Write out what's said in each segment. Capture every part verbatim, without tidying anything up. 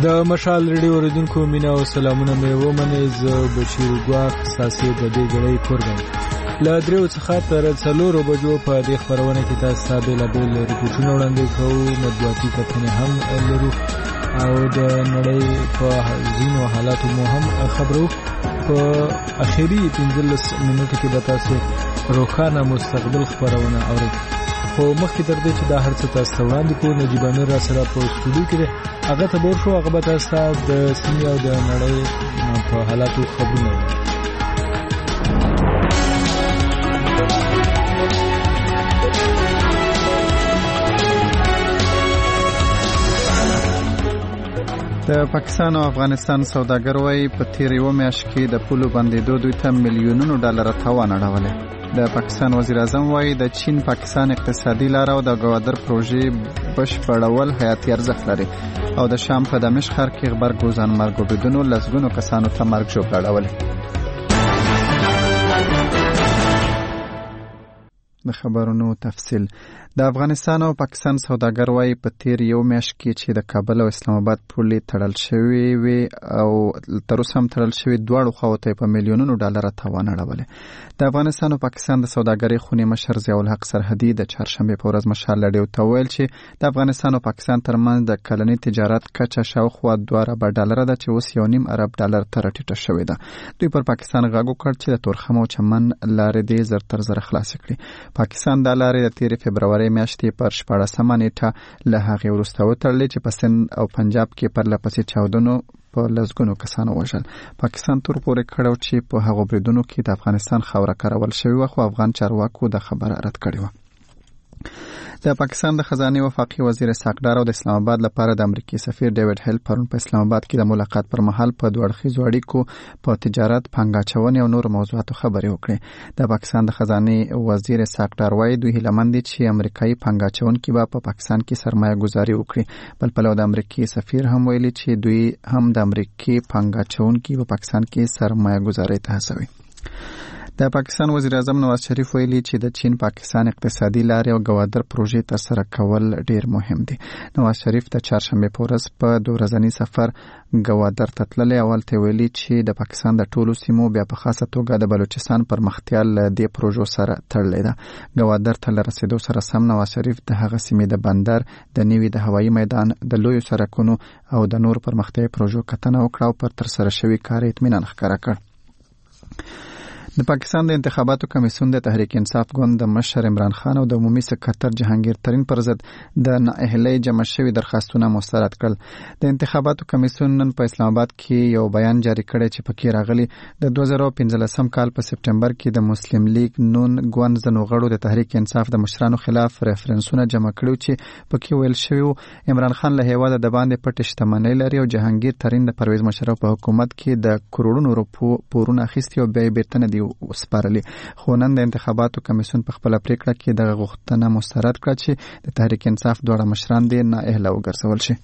د مشال ریډیو اوریدونکو مینا او سلامونه مې ومنئ. زه بشیر ګواښ ستاسې د دې ګړۍ کوربه له دریو څخه تر څلورو بجو په دې خپرونه کې تاسو ته بېلابېل رپورټونه وړاندې کوو، مطبوعاتي کتنې هم لرو او د نړۍ په ځینو حالاتو مو هم خبرو. په اخري پنځلس منټو کې به تاسو روښانه مستقبل خپرونه اورئ. خو مخکې تر دې چې دا هر څه تاسو ته وړاندې کوو، نجیب امیر را سره په سټوډیو کې دی، هغه ته به ورشو، هغه به تاسو ته د سیمې او د نړۍ په حالاتو خبرونه وایي. د پاکستان او افغانستان سوداګر وايي په تیر یو میاشت کې د پولو بندېدو دوی ته میلیونونو ډالر تاوان اړولی. د پاکستان وزیر اعظم وايي د چین پاکستان اقتصادي لار او د ګوادر پروژې بشپړول حیاتي ارزښت لري او د شام په دمشق ښار کې غبرګوزان مرګوبیدونو لسګونو کسانو ته مرګ ژوبل اړولی. د خبرونو تفصیل. د افغانستان او پاکستان سوداګر وايي په تیر یو میاشت کې چې د کابل او اسلام آباد پولې تړل شوې وي او تر اوسه هم تړل شوې، دواړو خواو ته په میلیونونو ډالر تاوان اړولی. د افغانستان او پاکستان د سوداګرۍ خونې مشر ضیاء الحق سرحدي د چهارشنبه په ورځ مشال ریډیو ته وویل چې د افغانستان او پاکستان ترمنځ د کلني تجارت کچه شاوخوا دوه اربه ډالره ده چې اوس یو نیم ارب ډالر ته راټیټه شوې ده. دوی پر پاکستان غږ وکړ چې د تورخم او چمن لارې دې زر تر زره خلاصې کړي. پاکستان دا لارې د تیرې فبرورۍ میاشتې پر شپاړسمه نیټه له هغې وروسته وتړلې چې په سند او پنجاب کې پرله پسې چاودنو په لسګونو کسانو وژل. پاکستان تور پورې کړو چې په هغو بریدونو کې د افغانستان خاوره کارول شوې وه، خو افغان چارواکو د خبره رد کړې وه. د پاکستان د خزانه وفاقي وزیر اسحاق ډار او د اسلام آباد لپاره د امریکایي سفیر ډیوډ هیل پرون په اسلام آباد کې د ملاقات پر مهال په دوه اړخیزو اړیکو، په تجارت، پانګاچونې او نورو موضوعاتو خبرې وکړې. د پاکستان د خزانه وزیر اسحاق ډار وايي دوی هیله مند دي چې امریکایي پانګاچونکي به په پاکستان کې سرمایه ګذاري وکړي. بل پلو د امریکایي سفیر هم ویلي چې دوی هم د امریکایي پانګاچونکي په پاکستان کې سرمایه ګذاري ته هڅوي. د پاکستان وزیر اعظم نواز شریف ویلي چې د چین پاکستان اقتصادي لارې او ګوادر پروژې ترسره کول ډیر مهم دي. نواز شریف د چهارشنبه په ورځ په دوه ورځني سفر ګوادر ته تللی. اول ته ویلي چې د پاکستان د ټولو سیمو بیا په خاصه توګه د بلوچستان پرمختیا له دې پروژو سره تړلې ده. ګوادر ته له رسیدو سره سم نواز شریف د هغه سیمې د بندر، د نوي د هوایي میدان، د لویو سړکونو او د نور پرمختیايي پروژو کتنه وکړه او پر ترسره شوي کار اطمینان ښکاره کړ. د پاکستان د انتخاباتو کمیسیون د تحریک انصاف ګوند د مشر عمران خان او د عمومي سکرټر جهانگیر ترین پر ضد د نااهلۍ جمع شوي درخواستونه مسترد کړل. د انتخاباتو کمیسیون نن په اسلام آباد کې یو بیان جاری کړی چې پکې راغلي د دوه زره پنځلسم کال په سپټمبر کې د مسلم لیگ نون ګوند ځینو غړو د تحریک انصاف د مشرانو خلاف ریفرنسونه جمع کړو چې پکې ویل شوی عمران خان له هیواده د باندې پټ شتمنۍ لري او جهانگیر ترین د پرویز مشرف په حکومت کې د کروڑونو روپو پورونه اخیستي او بیا بیرته نه دی وسپارلي. خو نن د انتخاباتو کمیسیون په خپله پریکړه کې دغه غوښتنه مسترد کړه چې د تحریک انصاف دواړه مشران دې نااهله وګرځول شي.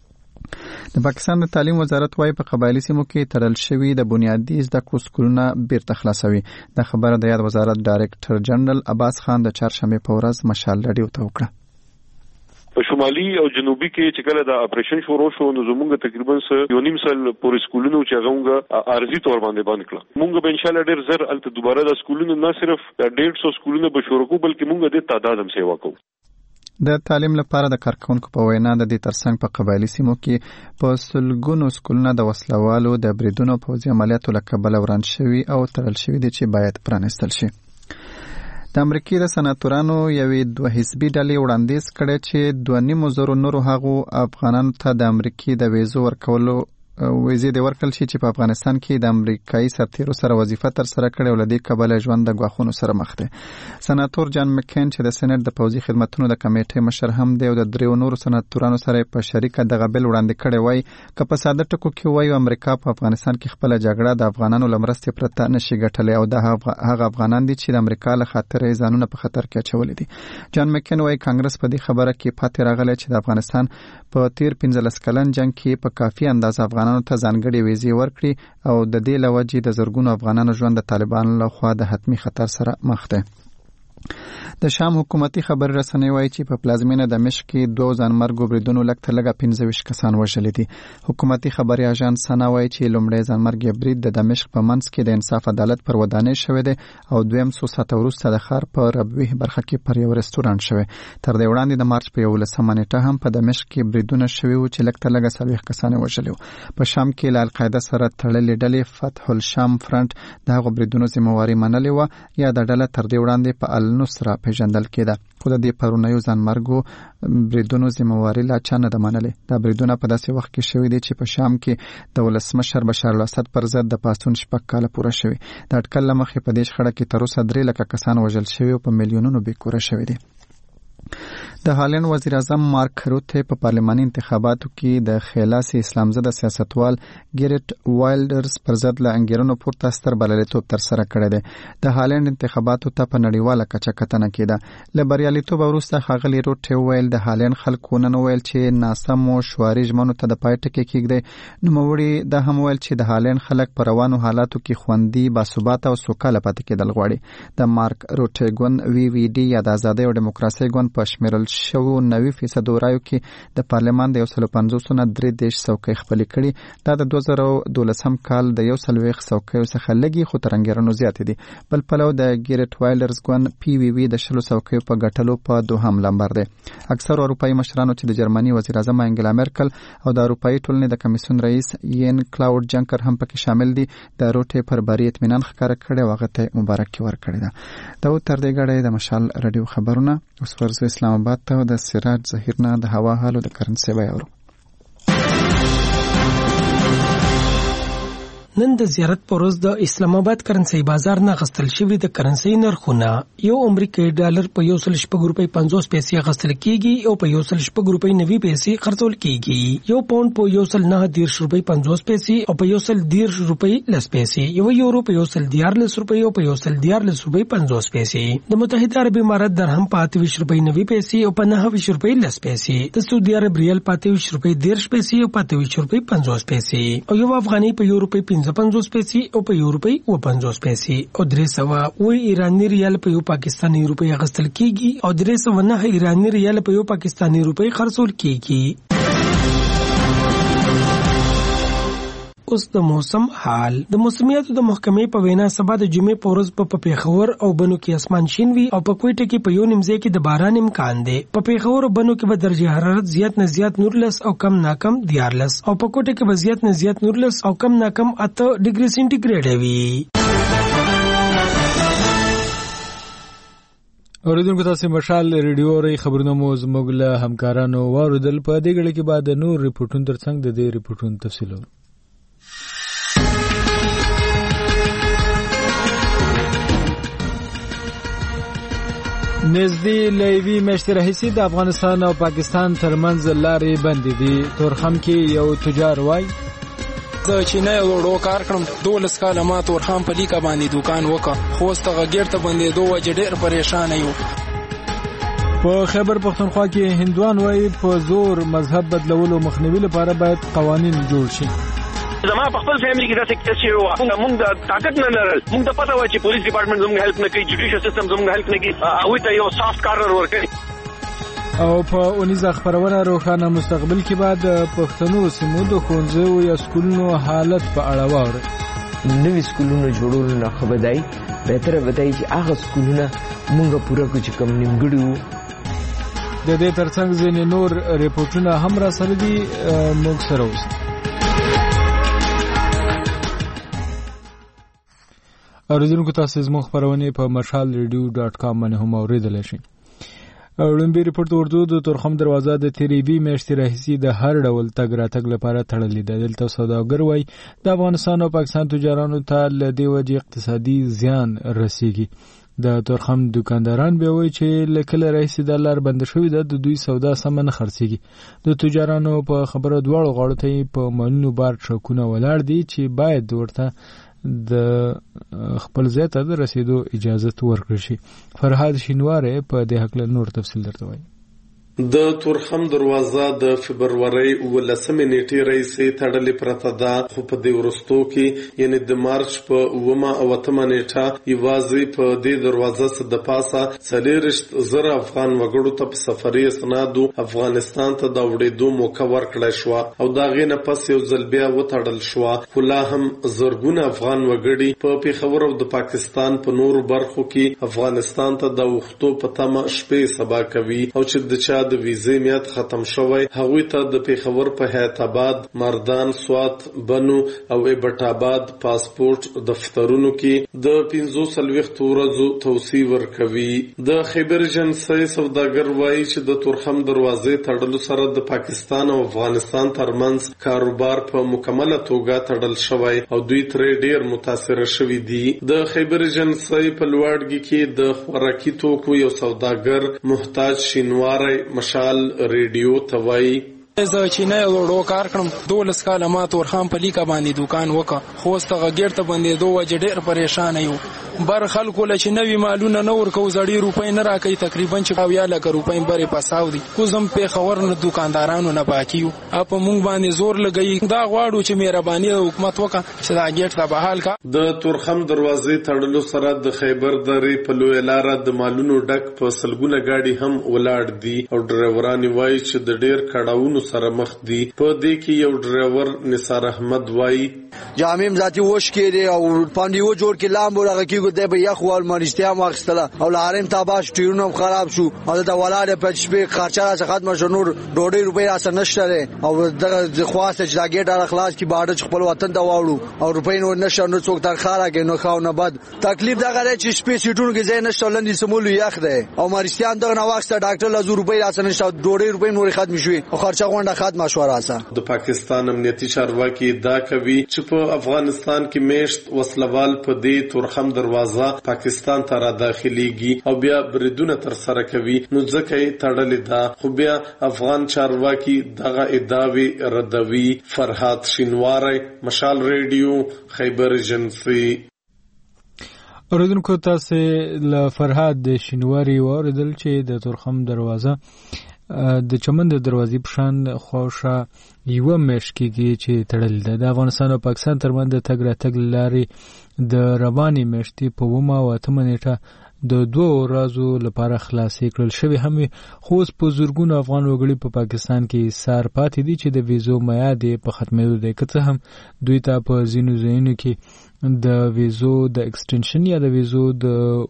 د پاکستان د تعلیم وزارت وايي په قبایلي سیمو کې تړل شوي د بنیادي زده کړو سکولونه بیرته خلاصوي. دا خبره د یاد وزارت ډایرکټر جنرال عباس خان د چهارشنبه په ورځ مشال ریډیو ته وکړه. په شمالي او جنوبي کې چې کله د اپریشن شروع شو نو زموږ تقریبا یو نیم سال پورې سکولونو چې هغه ارزي تور باندې باندې کړل. موږ به ان شاء الله ډېر زر الته دوباره د سکولونو نه صرف ډېر سو سکولونو به شروع کوو بلکې موږ د تعداد هم سیوا کوو. د تعلیم لپاره د کارکونکو په وینا د دې ترڅنګ په قبایلي سیمو کې په سلګونو سکولونه د وسلوالو د بریدونو پوځي عملیاتو له کبله وران شوي او تړل شوي دي چې باید پرانیستل شي. د امریکای د سناتورانو یوې دوه حزبي ډلې وړاندیز کړی چې دوه نیمو زرو نورو هغو افغانانو ته د امریکای د ویزو ورکولو ویزې د ورکړل شي چې په افغانستان کې د امریکایي سرتیرو سره وظیفه تر سره کړې او لدې کبله ژوند د غواخونو سره مخ دی. سناتور جان مکین چې د سېنات د پوځي خدماتو د کمیټې مشر هم دی او د دریو نورو سناتورانو سره په شریکه دغه بل وړاندې کړی وای که په ساده ټکو کې وایو امریکا په افغانستان کې خپل جګړه د افغانانو لمرستې پرته نشي ګټلې او د هغه افغانان دي چې د امریکا له خاطر ځانونه په خطر کې اچولي دي. جان مکین وای کانګرس په دې خبره کې پاتې راغلی چې د افغانستان په تیر پنځلس کلن جنگ کې په کافي اندازه افغانانو ته ځانګړي ویزې ورکړي او د دې له وجې د زرګونو افغانانو ژوند د طالبانو له خوا د حتمي خطر سره مخ دی. د شام حکومتي خبر رسنۍ وایي چې په پلازمینه دمشق کې دوه ځانمرګو بریدونو لږ تر لږه پنځه ویشت کسان وژلي دي. حکومتي خبري اژانس سنا وایي چې لومړی ځانمرګي برید د دمشق په منځ کې د انصاف عدالت پر ودانۍ شوی دی او دویم څو ساعته وروسته د ښار په ربوي برخه کې پر یو رستورانت شوی. تر دې وړاندې د مارچ په یولسمه نیټه هم په دمشق کې بریدونه شوي وو چې لږ تر لږه څلوېښت کسان یې وژلي وو. په شام کې له القاعده سره تړلې ډلې فتح الشام فرنټ د هغو بریدونو ذمهواري منلې وه یا د ډله تر دې وړاندې په النصره پیژندل کېده، خو د دې پرونیو ځانمرګو بریدونو ذمهواري لا چا نه ده منلې. دا بریدونه په داسې وخت کې شوي دي چې په شام کې د ولسمشر بشار الاسد پر ضد د پاڅون شپږ کاله پوره شوي. د اټکل له مخې په دې شخړه کې تر اوسه درې لکه کسان وژل شوي او په میلیونونو بېکوره شوي دي. د هالند وزیر اعظم مارک روته په پارلماني انتخاباتو کې د خلاص اسلام زده سیاستوال ګریټ وایلډرز پر ضد له انګیرنو پورته ستر بللیتوب تر سره کړی دی. د هالند انتخاباتو ته په نړیواله کچه کتنه کېده. له بریالیتوب وروسته ښاغلي روته وویل د هالند خلکو نن وویل چې ناسمو شعاري ژمنو ته د پای ټکی کېږدي. نوموړي دا هم وویل چې د هالند خلک په روانو حالاتو کې خوندي، باثباته او سوکاله پاتې کېدل غواړي. د مارک روته ګوند وی وی ډي یا د ازادۍ او ډیموکراسۍ ګوند په شمیرل شوو نوي فیصدو رایو کې د پارلمان د یو سلو پنځوسو نه درې دېرش څوکۍ خپلې کړي. دا د دوه زره دولسم کال د یو څلوېښت څوکیو څخه لږې خو تر انګېرنو زیاتې دي. بل پلو د ګریټ وایلډرز ګوند پی وی وی د شلو څوکیو په ګټلو په دوهم لمبر دی. اکثر اروپایي مشرانو چې د جرمني وزیر اعظم انګلا مرکل او د اروپایي ټولنې د کمیسیون رئیس یین کلاود جنکر هم پکې شامل دي د روټې پر بری اطمینان ښکاره کړی او هغه ته مبارکي ورکړې ده. دا تر دې غړې د مشال رادیو خبرونه. اوس ورځو اسلام آباد ته د سراج ظهیر نه د هوا حالو د کرنسي وایو. نن د زیارت پر ورځ د اسلام آباد کرنسي بازار نه غستل شوی د کرنسي نرخونه یو امریکایي ډالر په یو سل شپږ روپۍ پنځوس پیسې غستل کیږي او په یو سل شپږ روپۍ نوي پیسې خرڅول کیږي. یو پاوند په یو سل نه دیرش روپۍ پنځوس پیسې او په یو سل دیرش روپۍ لس پیسې، یو یورو په یو سل دیارلس روپۍ او په یو سل دیارلس روپۍ پنځوس پیسې. د متحده عرب امارات درهم په اته ویشت روپۍ نوي پیسې او په نهه ویشت روپۍ لس پیسې. د سعودي عرب ریال په اته ویشت روپۍ دیرش پیسې او په اته ویشت روپۍ پنځوس پیسې او یو افغاني په یو روپۍ پنځوس پیسې او په یو روپۍ و پنځوس پیسې او درې سوه اوه ایراني ریال په یو پاکستاني روپۍ اخیستل کیږي او درې سوه نهه ایراني ریال په یو پاکستاني روپۍ خرڅول کیږي. اوس د موسم حال. د موسمیاتو د محکمې په وینا سبا د جمعې په ورځ په پیښور او بنو کې اسمان شین وي او په کوټه کې په یو نیمځای کې د باران امکان دی. په پیښور او بنو کې به درجه حرارت زیات نه زیات نورلس او کم نه کم دیارلس او په کوټه کې به زیات نه زیات نورلس او کم نه کم اته ډیګري سنټیګریډ وي. اوریدونکو تاسو مشال ریډیو ری خبرونه مو زموږ له همکارانو واردل. په دې غړي کې بعد نور ریپورتونه ترڅنګ د دې ریپورتونو تفصیلونه. نږدې له یوې میاشتې راهیسې د افغانستان او پاکستان ترمنځ لارې بندې دي. تورخم کې یو تجار وایي زه چې نه وړو کار کړم دولس کاله ما تورخم په لیکه باندې دوکان وکړ خو اوس دغه ګیر ته بندېدو وجې ډېر پریشانه یو. په خیبر پښتونخوا کې هندوان وایي په زور مذهب بدلولو مخنیوي لپاره باید قوانین جوړ شي. زما په خپل فیملی کې داسې کیسې وو، موږ د طاقت نه لرل، موږ ته پته وه چې پولیس ډپارټمنټ زموږ هیلپ نه کوي، جوډیشل سیستم زموږ هیلپ نه کوي، هغوی ته یو سافت کارنر ورکوي. او په اونیزه خپرونه روښانه مستقبل کې بعد پښتنو سیمو د ښوونځیو یا سکولونو حالت په اړه واورئ. نوي سکولونو جوړولو نه ښه به دی، بهتره به دی چې هغه سکولونه موږ پوره کړو چې کوم نیمګړي وو. د دې ترڅنګ ځینې نور ریپورټونه هم را سره دي، موږ سره اوسئ. اوریدونکو تاسو زموږ خبرونه په مشال ریډیو ډاټ کام باندې هم اوریدلی شئ. لومبي ریپورت ورته د تورخم دروازه د تیریوي میاشتې راهیسې د هر ډول تګ راتګ لپاره تړلې ده. دلته سوداګر وایي د افغانستان او پاکستان تجارانو ته له دې وجې اقتصادي زیان رسیږي. د تورخم دکانداران بیا وایي چې له کله راهیسې دا لار بنده شوې ده، د دوی سودا سمه نه خرڅېږي. د تجارانو په خبره دواړو غاړو ته یې په مالونو بار ټرکونه ولاړ دي چې باید ورته د خپل ځای ته د رسیدو اجازه ورکړل شي. فرهاد شینواری په دې هکله نور تفصیل درته وایي. د تورخم دروازه د فبرवरी ولسمې نیټې راځي تړلې پرته ده، خو په دې ورستو کې یعنی د مارچ په اومه او اتمه نیټه یوازې په دې دروازه څخه د پاسه څلېرشت زره افغان وګړو ته په سفري اسنادو افغانستان ته د وړېدو موقع ورکړای شو او دا غینه پس یو ځل بیا وتړل شو، خو لا هم زرګونه افغان وګړي په پیښور او د پاکستان په نورو برخو کې افغانستان ته د وختو په تمه شپې سبا کوي او چې د چا د ویزې میاد ختم شوی هغوی ته د پیښور په حیات آباد، مردان، سوات، بنو او ایبټ آباد پاسپورت دفترونو کې د پنځو څلوېښتو ورځو توصیه ورکوي. د خیبر ایجنسۍ سوداګر وایي چې د تورخم دروازې تړلو سره د پاکستان او افغانستان ترمنځ کاروبار په مکمله توګه تړل شوی او دوی ترې ډیر متاثر شوي دي. د خیبر ایجنسۍ په لوړګي کې د خوراکي توکو یو سوداګر محتاج شینواری مشال ریډیو ته وایي زه چې نه وړو کار کړم دولس کاله ما تورخم په لیکه باندې دکان وکړ، خو ستغه ګیر ته باندې دوه وجه ډېر پریشان یو. بر خلکو له چې نوی مالونه نه ورکو زړی روپۍ نه راکې تقریبا چې اویا لکه روپۍ برې پساو دي، خو زم په خبر نه دکاندارانو نه باکیو اپ مونږ باندې زور لګی. دا غواړو چې مهرباني حکومت وکړي چې دا ګیټ ته بحال کا. د تورخم دروازې تړلو سره د خیبر درې په لوی لار د مالونو ډک په سلګونه گاډي هم ولاړ دي او ډرایوران وایي چې د ډیر کډاونو سره مخ دي. په دې کې یو ډرایور نثار احمد وایي جامیم ذاتی وش کړي او پاندیو جوړ کې لام ورغه کېږي د بیا خو مارشتیا ماخستله او لارم تاباش ټیرونو خراب شو او د ولاده په شپې خرچه را ختم شو، نور ډوډۍ روپۍ را نشته او د خواسته چې دا ګټه خلاص کی باډه خپل وطن ته واوړو او روپۍ نور نشه نو څوک تر خاره کې نو خاو نه بد تکلیف دا غره چې شپې سیټونو کې ځای نشته لندې سمول یخ ده او مارشتیا دغه نو وخت ډاکټر لزو روپۍ را نشته ډوډۍ روپۍ نور ختم شوې او خرچه غونډه ختم شو. راسه د پاکستان امنیتي چارواکي دا کوي چې په افغانستان کې میشت وسلوال په دې تورخم دروازه پاکستان ته را داخليږي او بیا بریدونه تر سره کوي، نو ځکه یې تړلې ده. خو بیا افغان چارواکي دغه ادعاوې ردوي. فرهاد شینواری، مشال ریډیو، خیبر ایجنسي. اوریدونکو تاسو له فرهاد شینواری واوریدل چې د تورخم دروازه د چمن د دروازې په شان خوښه یو مېش کېږي چې تړل ده. د افغانستان او پاکستان ترمنځ د تګ راتګ لارې د روانې میاشتې په اومه او اتمه نیټه د دوه ورځو لپاره خلاصې کړل شوې هم، خو اوس په زرګونو افغان وګړي په پاکستان کې سار پاتې دي چې د ویزو میعاد په ختمېدو دی. که څه هم دوی ته په ځینو ځایونو کې د ویزو د ایکسټنشن یا د ویزو د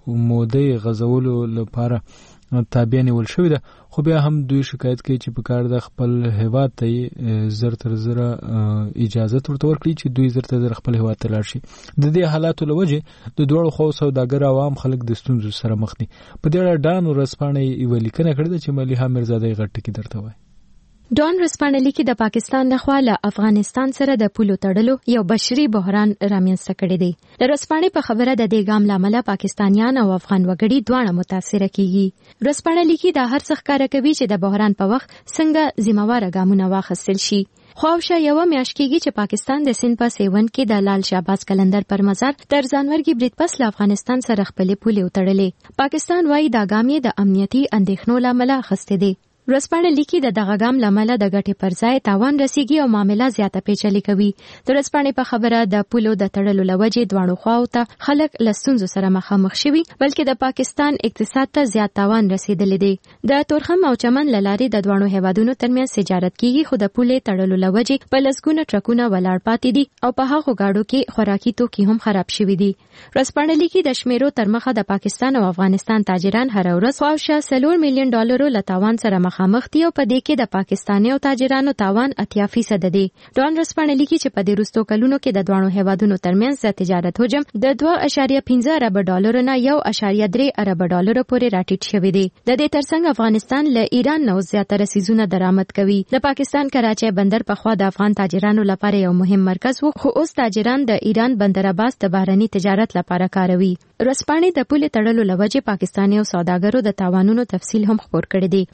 مودې غځولو لپاره تابع نیول شوې ده، خو بیا هم دوی شکایت کوي چې په کار د خپل هیواد ته زر تر زره اجازه ورته ورکړي چې دوی زر تر زره خپل هیواد ته لاړ شي. د دې حالاتو له وجې د دواړو خواو سوداګر عوام خلک د ستونزو سره مخ دي. په دې اړه ډان ورځپاڼې یوه لیکنه کړې ده چې ملیحه میرزادی غټ ټکي درته وایي. ډان ورځپاڼه لیکي د پاکستان لخوا له افغانستان سره د پولو تړلو یو بشري بحران رامنځته کړی دی. د ورځپاڼې په خبره د دې ګام لامل پاکستانیان او افغان وګړي دواړه متاثر کیږي. ورځپاڼه لیکي دا هر څه ښکاره کوي چې د بحران په وخت څنګه ذمہواره ګامونه واخیستل شي. خواوشا یو میاشت کېږي چې پاکستان د سند په سیون کې د لال شهباز کلندر پر مزار تر ځانورګي برید پس له افغانستان سره خپل پولې وتړلې. پاکستان وايي دا ګام یې د امنیتي اندېښنو لامل اخیستی دی. ورځپاڼه لیکي د دغه ګام لامل د ګټې پر ځای تاوان رسیږي او معامله زیاته پیچلې کوي. د ورځپاڼې په خبره د پولو د تړلو لوجې دواړو خواو ته خلک له ستونزو سره مخامخ شوي، بلکې د پاکستان اقتصاد ته زیات تاوان رسیدلی دی. د تورخم او چمن له لارې د دواړو هیوادونو ترمنځ تجارت کیږي، خو د پولې تړلو لوجې په لسګونه ټرکونه ولاړ پاتې دي او په هغو گاډو کې خوراکي توکي هم خراب شوي دي. ورځپاڼه لیکي د شمیرو تر مخه د پاکستان او افغانستان تاجران هر ورځ خواوشا څلور میلیون ډالرو له تاوان سره مخامخ دي او په دې کې د پاکستاني او تاجرانو تاوان اتیا فیصد دی. ډان ورځپاڼه لیکي چې په دې وروستو کلونو کې د دواړو هیوادونو ترمنځ د تجارت حجم د دوه اعشاریه پنځه ارب ډالرو نه یو اعشاریه درې ارب ډالرو پورې راټیټ شوی دی. د دې ترڅنګ افغانستان له ایران نه زیاتره سیزونه درآمد کوي. د پاکستان کراچۍ بندر په خوا د افغان تاجرانو لپاره یو مهم مرکز و، خو اوس تاجران د ایران بندر عباس د بهرني تجارت لپاره کاروي. ورځپاڼې د پولې تړلو لوجې پاکستاني او سوداګرو د تاوانونو تفصیل هم خپور کړی دی. ورځپاڼه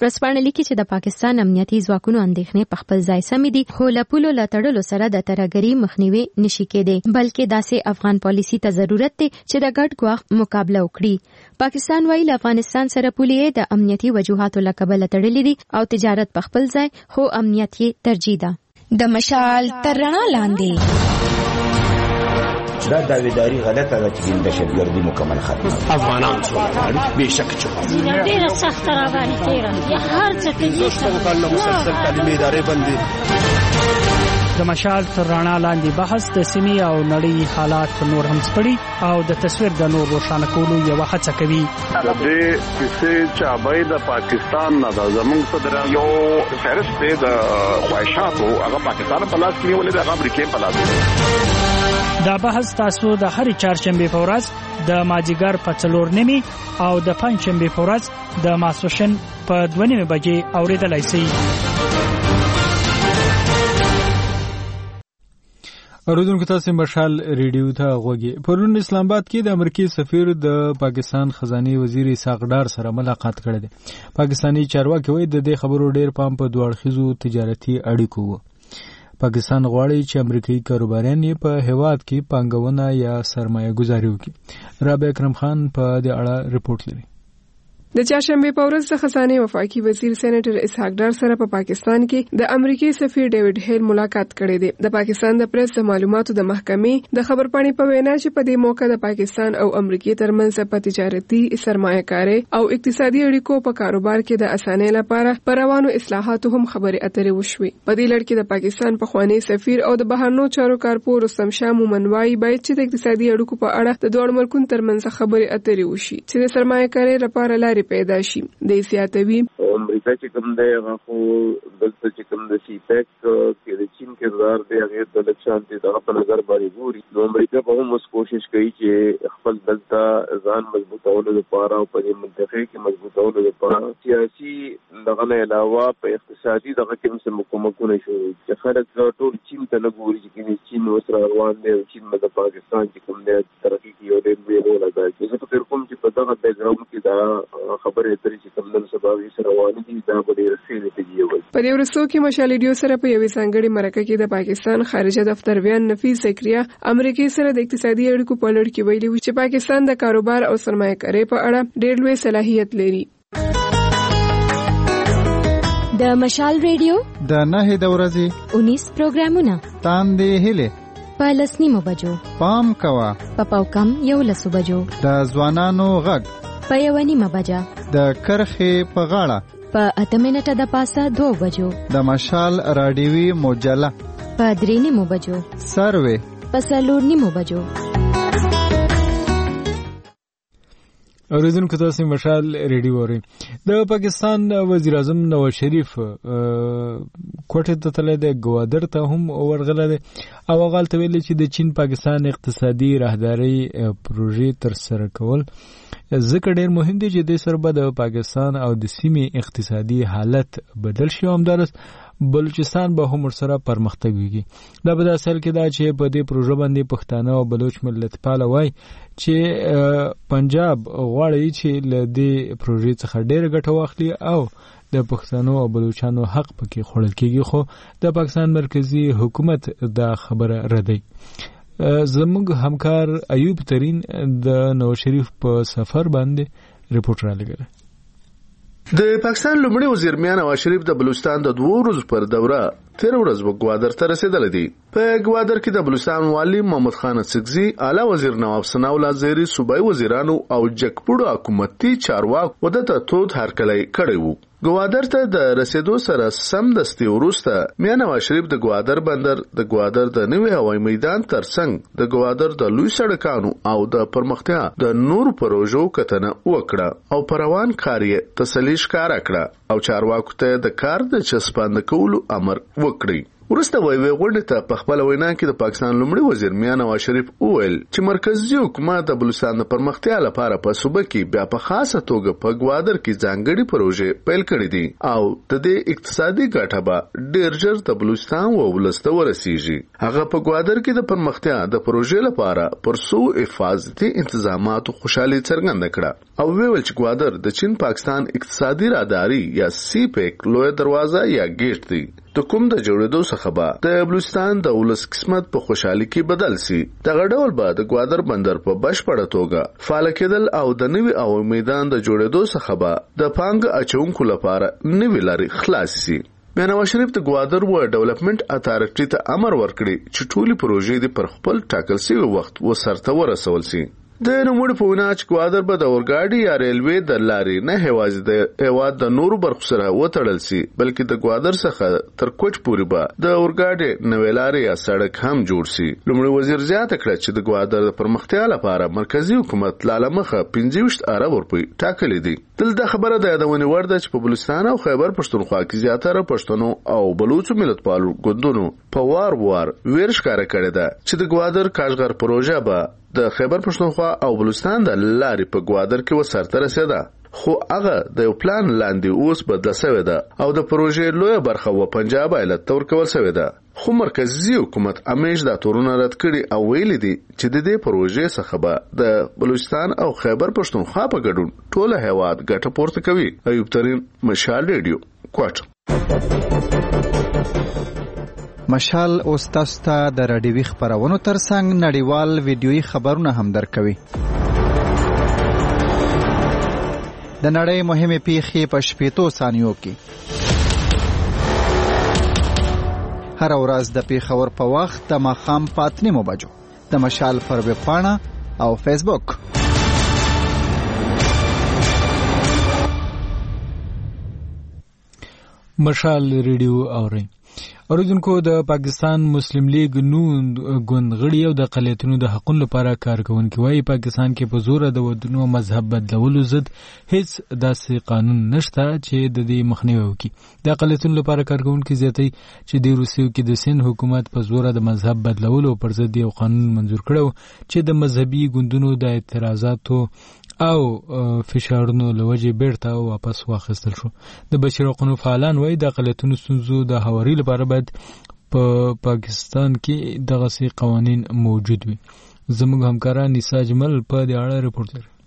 لیکي چې د پاکستان امنیتي ځواکونو اندېښنې په خپل ځای سمې دي، خو له پولو له تړلو سره د ترهګرۍ مخنیوي نشي کېدی، بلکې داسې افغان پالیسي ته ضرورت دی چې د ګډ ګواښ مقابله وکړي. پاکستان وايي له افغانستان سره پولې د امنیتي وجوهاتو له کبله تړلې دي او تجارت په خپل ځای، خو امنیت یې ترجیح ده. د مشال تر رڼا لاندې دا داویداری غلطه ده چې دهشتګردي مکمل ختمه افغانان څو بېشک چې ډېره سخته را باندې تېره یا هر څه کوي شپږ کاله مسلسل تعلیمي ادارې بندي. د مشال تر رڼا لاندې بحث د سیمې او نړۍ حالات نور هم سپړي او د تصویر د نور روښانه کولو یوه هڅه کوي. د دې کیسې چابۍ د پاکستان نه ده، زموږ صدر یو فهرست دی د خواهشاتو، هغه پاکستان په لاس کې نیولې ده، هغه امریکې په لاس کې. دا بحث تاسو د هرې چهارشنبې په ورځ د مازدیګر په څلور نیمې او د پنجشنبې په ورځ د ماسپښین په دوه نیمې بجې اورېدلی شئ. اوریدونکو تاسو مشال ریډیو ته غوږی. پرون اسلام آباد کې د امریکای سفیر د پاکستان خزانه وزیر اسحاق ډار سره ملاقات کړې ده. پاکستانی چارواکي وایي د دې خبرو ډیر پام په دوه اړخیزو تجارتي اړیکو وو. پاکستان غواړي چې امریکایي کاروباریان یې په هیواد کې پانګونه یا سرمایه گذاري وکړي. رابعه اکرم خان په دې اړه رپورټ لري. د چهارشنبه په ورځ د خزانه وفاقي وزیر سېنیټر اسحاق ډار سره په پاکستان کې د امریکای سفیر ډیوډ هیل ملاقات کړې ده. د پاکستان د پریس د معلوماتو د محکمې د خبرپاڼې په وینا چې په دې موقع د پاکستان او امریکای ترمنځ په تجارتي، سرمایه‌کاري او اقتصادي اړیکو په کاروبار کې د اسانۍ لپاره پر روانو اصلاحاتو هم خبرې اترې وشوي. په دې لړ کې د پاکستان پخوانی سفیر او د بهرنیو چارو کارپور رستم شاه مومن وايي باید چې د اقتصادي اړیکو په اړه د دوه ملکونو ترمنځ خبرې اترې وشي چې د سرمایه‌کاري لپاره لارې پیدا شي. د سیاتوي امریکا چې کوم دی هغه خو دلته چې کوم د سی پیک کې د چین کردار دی هغه د لکشانتي دغه په نظر باندې ګوري. نو امریکا په هم کوشش کوي چې خپل دلته ځان مضبوطولو لپاره او په دې منطقه کې مضبوطولو لپاره سیاسي دغه نه علاوه په اقتصادي دغه کې هم کومکونه شوي چې خلک ټول چین ته نه ګوري چې چین وسره روان دی او چین د پاکستان چې کوم دی ترقي کې یو ډېر لوی رول ادا کوي. زه فکر کوم چې په دغه بیک ګراوند کې دا خبره اترې چې کوم نن سبا وی سره روان دي دا به ډېر ښه نتیجه وي. په دې ورسو کې مشال ریډیو سره په یوې ځانګړې مرکه کې د پاکستان خارجه دفتر ویان نفیس زکریا امریکای سره د اقتصادي اړیکو په لړ کې ویلي چې پاکستان د کاروبار او سرمایه‌کاري په اړه ډېر لوی صلاحیت لري. د مشال ریډیو د نهه د ورځې انیس پروګرامونه تاندې هله په لسنیمو بجو پام کوا په پاوکم یو لسو بجو د ځوانانو غږ په یو نیمه بجه د کرخې په غاړه په اته منټه د پاسه دوه بجو د مشال رادیوي مجله په درې نیمو بجو سروي په څلور نیمو بجو. اوریدونکو تاسو مشال ریډیو اورئ. د پاکستان وزیر اعظم نواز شریف کوټه ته تللی دی، ګوادر ته هم ورغلی دی او هغه هلته ویلي چې د چین پاکستان اقتصادي راهداري پروژې ترسره کول ځکه ډېر مهم دي چې دې سره به د پاکستان او د سیمې اقتصادي حالت بدل شي او همدارس بلوچستان به هم ورسره پرمختګ وکړي. دا به داسې حال کې دا چې په دې پروژه باندې پښتانه او بلوچ ملتپاله وایي چې پنجاب غواړي چې له دې پروژې څخه ډېره ګټه واخلي او د پښتنو او بلوچانو حق پکې خوړل کېږي، خو د پاکستان مرکزی حکومت دا خبره ردوي. زموږ همکار ایوب ترین د نواز شریف په سفر باندې رپورټ را لګره. د پاکستان لومړي وزیر میاں نواز شریف د بلوچستان د دوه ورځو پر دوره تیر ورځ په ګوادر ته رسیدلی دی. په ګوادر کې د بلوچستان والی محمد خان سکزي، اعلی وزیر نواب ثناءالله زیری، صوبایي وزیرانو او جګپوړو حکومتي چارواکو ودته تود هرکلی کړی وو. ګوادر ته د رسیدو سره سم دستي وروسته میاں نواز شریف د ګوادر بندر، د ګوادر د نوي هوایي میدان ترڅنګ د ګوادر د لوی سړکانو او د پرمختیا د نورو پروژو کتنه وکړه او پر روان کار یې تسلي ښکاره کړه او چارواکو ته د کار د چسپاند کولو امر وکړي. ورسته وایي غونډه ته په خپل وینا کې د پاکستان لومړي وزیر میاں نواز شریف وویل چې مرکزی حکومت د بلوچستان د پرمختیا لپاره په صوبه کې بیا په خاصه توګه په ګوادر کې ځانګړي پروژې پیل کړې دي او د دې اقتصادي ګټه به ډېر ژر د بلوچستان و ولسته ورسیږي. هغه په ګوادر کې د پرمختیا د پروژې لپاره پر څو حفاظتي انتظاماتو خوشحالي څرګنده کړه او ویل چې ګوادر د چین پاکستان اقتصادي راداري یا سی پیک لوی دروازه یا گیټ دی. د کوم د جوړېدو څخه به د بلوچستان د ولس قسمت په خوشحالي کې بدل سي. دغه ډول به د ګوادر بندر په بشپړه توګه فعال کېدل او د نوي او میدان د جوړېدو څخه به د پانګ اچونکو لپاره نوي لارې خلاص سي. میاں نواز شریف د ګوادر و ډیولپمنٹ اتارټي ته امر ورکړي چې ټولې پروژې د پر خپل ټاکل شوي وخت وسرته ورسول سي. د نوموړي په وینا چې ګوادر به د اورګاډي یا ریلوې د لارې نه هیوازې د هیواد د نورو برخو سره وتړل سي بلکې د ګوادر څخه تر کوټ پورې به د اورګاډي نوې لارې یا سړک هم جوړ سي. لومړي وزیر زیاته کړه چې د ګوادر د پرمختیا لپاره مرکزی حکومت لاله مخه پنځه ویشت ارب روپۍ ټاکلي دي. دلته خبره د یادونې وړ ده چې په بلوچستان او خیبر پښتونخوا کې زیاتره پښتنو او بلوچو ملتپالو ګوندونو په وار وار ویر ښکاره کړې ده چې د ګوادر کاشغر پروژه به د خیبر پښتونخوا او بلوچستان د لارې په ګوادر کې وسرته رسیده خو هغه د یو پلان لاندې اوس بدله شوې ده او د پروژې لویه برخه و پنجاب ایالت ته ورکول شوې ده. خو مرکزی حکومت همیش دا تورونه رد کړي او ویلي دي چې د دې پروژې څخه به د بلوچستان او خیبر پښتونخوا په ګډون ټوله هیواد ګټه پورته کوي. ایوب ترین، مشال ریډیو، کوټ. مشال اوس تاسو ته د راډیوي خبرونو ترڅنګ نړیوال ویډیويي خبرونه هم درکوي. د نړۍ مهمې پیښې په شپېتو ثانیو کې. هر ورځ د پیښور په وخت د ماښام په اته نیمو بجو د مشال پر ویب پاڼه او فیسبوک. مشال ریډیو اورئ. اوریدونکو د پاکستان مسلم لیگ نون ګوند غړي او د اقلیتونو د حقوقو لپاره کار کوونکي وایي پاکستان کې په زور د ودونو مذهب بدلولو ضد هیڅ داسې قانون نشته چې د دې مخنیوي وکړي. د اقلیتونو لپاره کار کوونکي زیاتوي چې د روسیې کې د سند حکومت په زور د مذهب بدلولو پر ضد یو قانون منظور کړو چې د مذهبي ګوندونو د اعتراضاتو او فشارونو لوجه بیرته واپس واخیستل شو. د بشري حقوقو فعالان وایي د اقلیتونو ستونزو د هواري لپاره باید په پاکستان کې دغه قوانین موجود وي. زموږ همکاران نساء جمل په دې اړه رپورټ لري.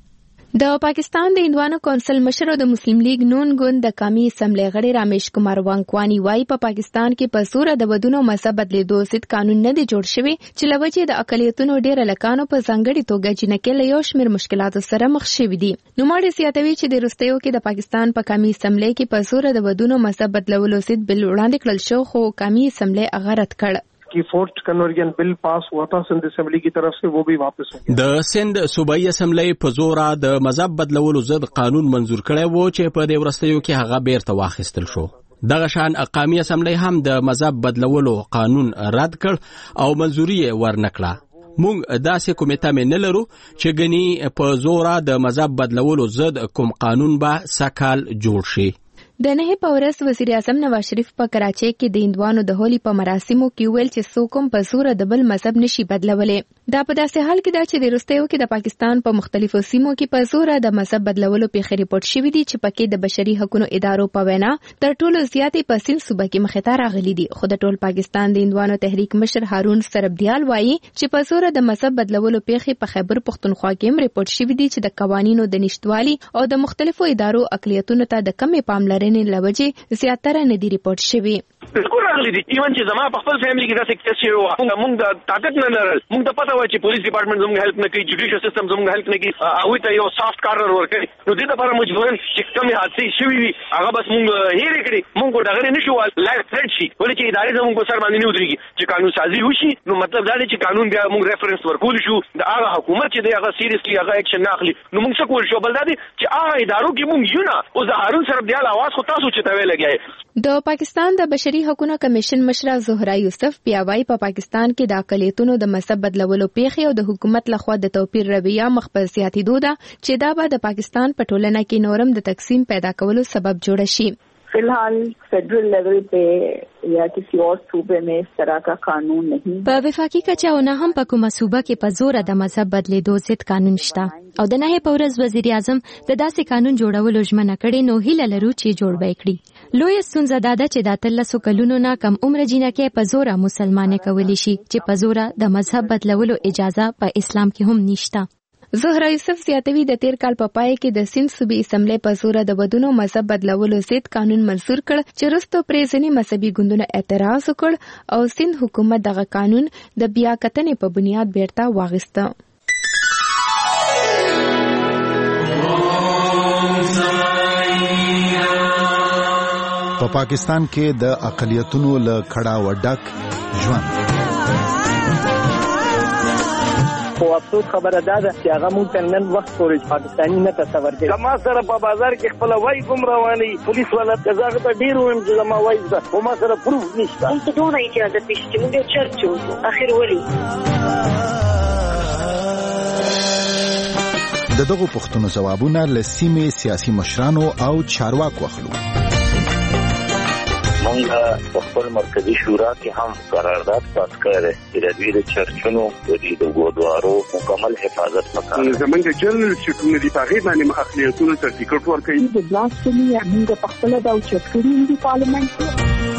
د پاکستان د هندوانو کونسل مشر او د مسلم لیگ نون ګوند د قومي اسمبلی غړي رامیش کمار وانکوانی وايي په پاکستان کې په سوره د ودونو مذهب بدلیدو سید قانون نه دی جوړ شوی چې لوجه د اقلیتونو ډېر لکانو په ځانګړي توګه جنکه له یو شمېر مشکلاتو سره مخ شوي دي. نوموړي زیاتوي چې د روستیو کې د پاکستان په قومي اسمبلی کې په سوره د ودونو مذهب بدلولو سید بل وړاندې کړل شو خو قومي اسمبلی هغه رد کړ. की fourth conversion bill pass हुआ था सिंध असेंबली की तरफ से वो भी वापस हो गया. د سند صوبایي اسمبلی په زور د مذهب بدلولو ضد قانون منظور کړی وو چې په دې ورستیو کې هغه بیرته واخیستل شو. دغه شان قومي اسمبلی هم د مذهب بدلولو قانون رد کړ او منظوري یې ورنکړه. مونږ داسې کومیټه مې نه لرو چې ګني په زور د مذهب بدلولو ضد کوم قانون به سکال جوړ شي. د نه په ورځ وزیر اعظم نواز شریف په کراچۍ کې د هندوانو د هولي په مراسمو کې ویل چې څوک هم په زور د بل مذهب نشي بدلولای. دا په داسې حال کې دا چې د روستیو کې د پاکستان په مختلفو سیمو کې په زور د مذهب بدلولو پیښې ریپورت شوې دي چې پکې د بشري حقوقو ادارو په وینا تر ټولو زیاتې په سیند صوبه کې مخې ته راغلي دي. خو د ټول پاکستان د هندوانو تحریک مشر هارون سربدیال وایي چې په زور د مذهب بدلولو پیښې په خیبر پښتونخوا کې هم ریپورت شوې دي چې د قوانینو د نشټوالي او د مختلفو ادارو اقلیتونو ته د کمې پاملرنې لوجه زیاتره نه دی ریپورت شوی. بالکل راغلی دي ایون چې زما په خپل فیملی کې داسې کیس شوی و موږ د طاقت نه لرل موږ ته پته و چې پولیس ډپارټمنټ زموږ هیلپ نه کوي جوډیشل سیستم زموږ هیلپ نه کوي او ته یو سافت کارنر ورکړي نو دې لپاره مجبورن چې کومې حادثې شوي وي هغه بس موږ هېرې کړي موږ ډغرې نشو لایف تھریټ شي ولې چې ادارې زموږ په سر باندې نه ودرېږي چې قانون سازي وشي نو مطلب دا دی چې قانون بیا موږ ریفرنس ورکول شو د هغه حکومت چې دی هغه سیریسلی هغه اکشن نه اخلي نو موږ څه کول شو بل دا دی چې هغه ادارو کې موږ یو نه اوس د هارون سربدیال اواز خو تاسو چې ته لګیای. د پاکستان د بشري حقوقو کمیشن مشره زهرا یوسف بیا وايي په پاکستان کې د اقلیتونو د مذهب بدلولو پیښې او د حکومت لخوا د توپیر رویه مخ په زیاتېدو ده چې دا به د پاکستان په ټولنه کې نورم د تقسیم پیدا کولو سبب جوړ شي. फिलहाल फेडरल लेवल पे या किसी और सूबे में इस तरह का कानून नहीं. په وفاقي کچه او نه هم په کومه صوبه کې په زور د مذهب بدلیدو ضد قانون شته او د نهي په ورځ وزیر اعظم د داسې قانون جوړولو ژمنه کړې نو هیله لرو چې جوړ به کړي. لوی ستونزه دا ده چې د اتلسو کلونو نه کم عمر جنکې په زور مسلمانې کولی شي چې په زور د مذهب بدلولو اجازه په اسلام کې هم نشته. زهرا یوسف زیاتوي د تیر کال په پای کې د سند صوبې اسمبلی په زور د ودونو مذهب بدلولو ضد قانون منظور کړ چې وروسته پرې ځینې مذهبي ګوندونو اعتراض وکړ او سند حکومت دغه قانون د بیا کتنې په بنیاد بیرته واغسته. په پاکستان کې د اقلیتونو له کړهو ډک ژوند. خو افسوس خبره ده چې هغه مونږ ته نن وخت پورې پاکستاني نه تصور کوي. زما سره په بازار کې خپل وای کوم رواني پولیس والا ځکه ته ډیر ویم چې زما وای ده خو ما سره پروف نشته. مونږ ته دونه اجازه پېښ چې مونږ چرچ وکړو اخر ولي د دغو پوښتنو ځوابونه له سیمې سیاسي مشرانو او چارواکو اخلو. مونږ په خپل مرکزی شورا کې هم قرارداد پاس کړی چې د دوی د چرچونو د دوی د ګودوارو مکمل حفاظت وکړي. زمونږ جنرال شټونه دي په هغې باندې اقلیتونو سرټیفیکټ ورکوي. د بلاسفمي موږ په خپله دا اوچت کړي دي پارلمنټ کې.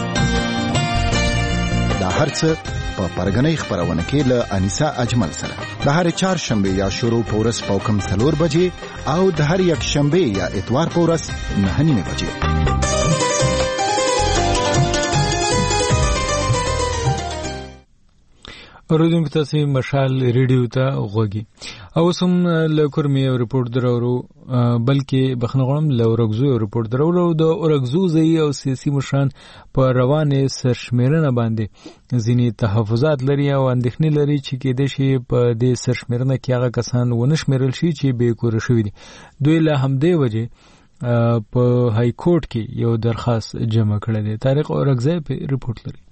دا هر څه په پرګنۍ خپرونه کې له انیسا اجمل سره د هر چهارشنبه یا شروع په ورځ په کم څلور بجې او د هر یک شنبه یا اتوار په ورځ نهه نیمې بجې. اوریدونکو تاسو مشال ریډیو ته غوږی او سم له کورمي رپورټ درورو بلکې بخنه غړم له اورګزو رپورټ درورو د اورګزو ځای او سیاسي مشران په روانه سرشمیرنه باندې ځینی تحفظات لري او اندېښنې لري چې کې د شی په دې سرشمیرنه کې هغه کسان ونشمیرل شي چې به کور شوی دي. دوی له همدې وجه په های کورټ کې یو درخواست جمع کړی دی. طارق اورګزای په رپورټ لري.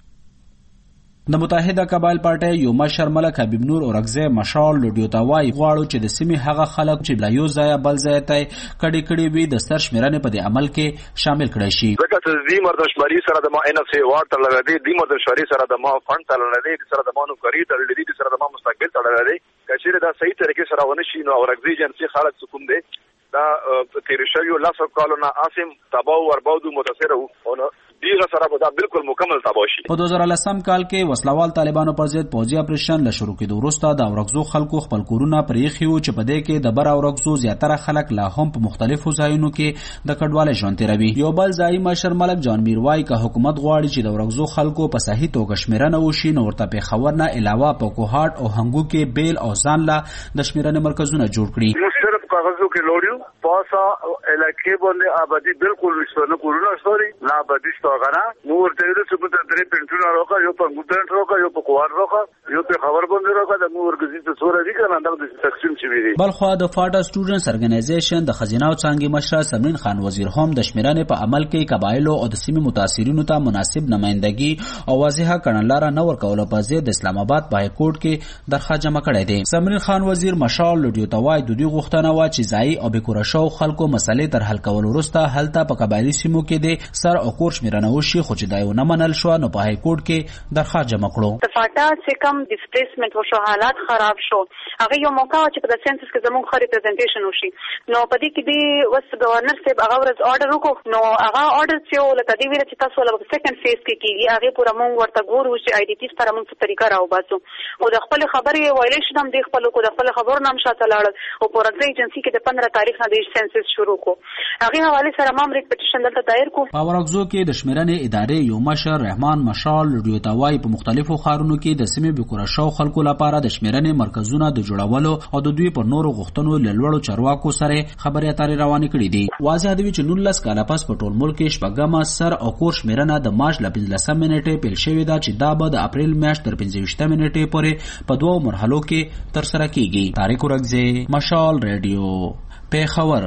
د متحده قبایل پارټي یو مشر ملک حبیب نور اورګزی مشال لوډیو تا وای غواړو چې د سیمې هغه خلک چې بل یو ځای بل ځای ته کډي کډي وي د سر شمیرنه په دې عمل کې شامل کړي شي. ځکه چې دې مردشماري سره د ما ان اف سی وارد تړل دی، دې مردشماري سره د ما فند تړل دی، سره د ما نو کری تړل دی، سره د ما مستقبل تړل دی. کچېره دا صحیح طریقې سره ونه شي نو اورګزی جنسي خلک حکومت دی دا تیر شویو لاسو کالونه اسیم تباو ورباودو متاثر وو او دیغه سره به دا بالکل مکمل تباہ شي. په دوه زره لسم کال کې وسلوال طالبانو پر ضد پوځي اپریشن له شروع کېدو وروسته د اورګزو خلکو خپل کورونه پرېښي وو چې په دې کې د بر اورګزو زیاتره خلک لا هم په مختلفو ځایونو کې د کډوالۍ ژوند تیروي. یو بل ځای مشر ملک جان میروای که حکومت غواړي چې د اورګزو خلکو په صحیح توګه شمیرنه وشي نو ورته پېښور نه علاوه په کوهاټ او هنګو کې بیل او ځان لا د شمیرنې مرکزونه جوړ کړي. صرف کاغذو کې لوړیو پاسا علاقې باندې آبادی بالکل نشته، کورونه شته نه آبادی شته غنا نو ورته ویل چې په درې پنځونه راکا یو په ګوتن راکا یو په کوار راکا یو په خبر باندې راکا د نو ورګزي ته سورې دي کنه دا د تقسیم شي وی. بلخو د فاټا سټوډنټس ارګنایزیشن د خزینه او څنګه مشر سمرین خان وزیر هم د شمیرنې په عمل کې قبایلو او د سیمې متاثرینو ته مناسب نمائندګي او واضحه کړنلاره نه ورکول په ضد د اسلام آباد په کورټ کې درخواست جمع کړی دی. سمرین خان وزیر مشال لوډیو توای د دوی غوښتنه وا چې ځای او به کورشاو خلکو مسلې تر حل کول وروسته هلته په قبایلی سیمو کې د سر او کور شمیرنه وشي خو چې دا یو نه منل شو نو په های کورټ کې درخواست جمع کړو. د فاټا چې کم ډیسپلیسمنت وشو حالات خراب شو هغه یو موقع چې په د سنسس کې زموږ خو ریپرزنټیشن وشي نو په دې کې دی وس گورنر صاحب هغه ورځ آرډر وکړو نو هغه آرډر چې ولته دی ویل چې تاسو له سیکنډ فیز کې کیږي هغه پورا مونږ ورته ګورو چې آی ډی ټی سره مونږ څه طریقه راو باسو او د خپل خبرې وایلیشن هم دی خپل کو د خپل خبر نام شاته لاړ او پروګرام ایجنسی کې د پندرہ تاریخ نه د سنسس شروع کو هغه حواله سره مام ریټ پټیشن دلته دایر کو. په ورغزو کې د شمیرنې ادارې یو مشر رحمان مشال لوډیو تاوای په مختلفو خارونو کې د سیمې بکورشاو خلکو لپاره د شمیرنې مرکزونه د جوړولو او د دوی په نورو غوښتنو لړوړو چارواکو سره خبرې اترې روانې کړې دي. واضح دی چې نولس کاله پس په ټول ملک کې شپږمه سر او کور شمیرنه د مارچ ل پنځلسم نیټې پیل شوې ده چې دا به د اپریل میاشتې تر پنځویشتمې نیټې پورې په دوو مرحلو کې تر سره کیږي. طارق اورګزی مشال ریډیو پیښور.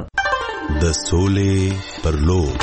د سولې پر لور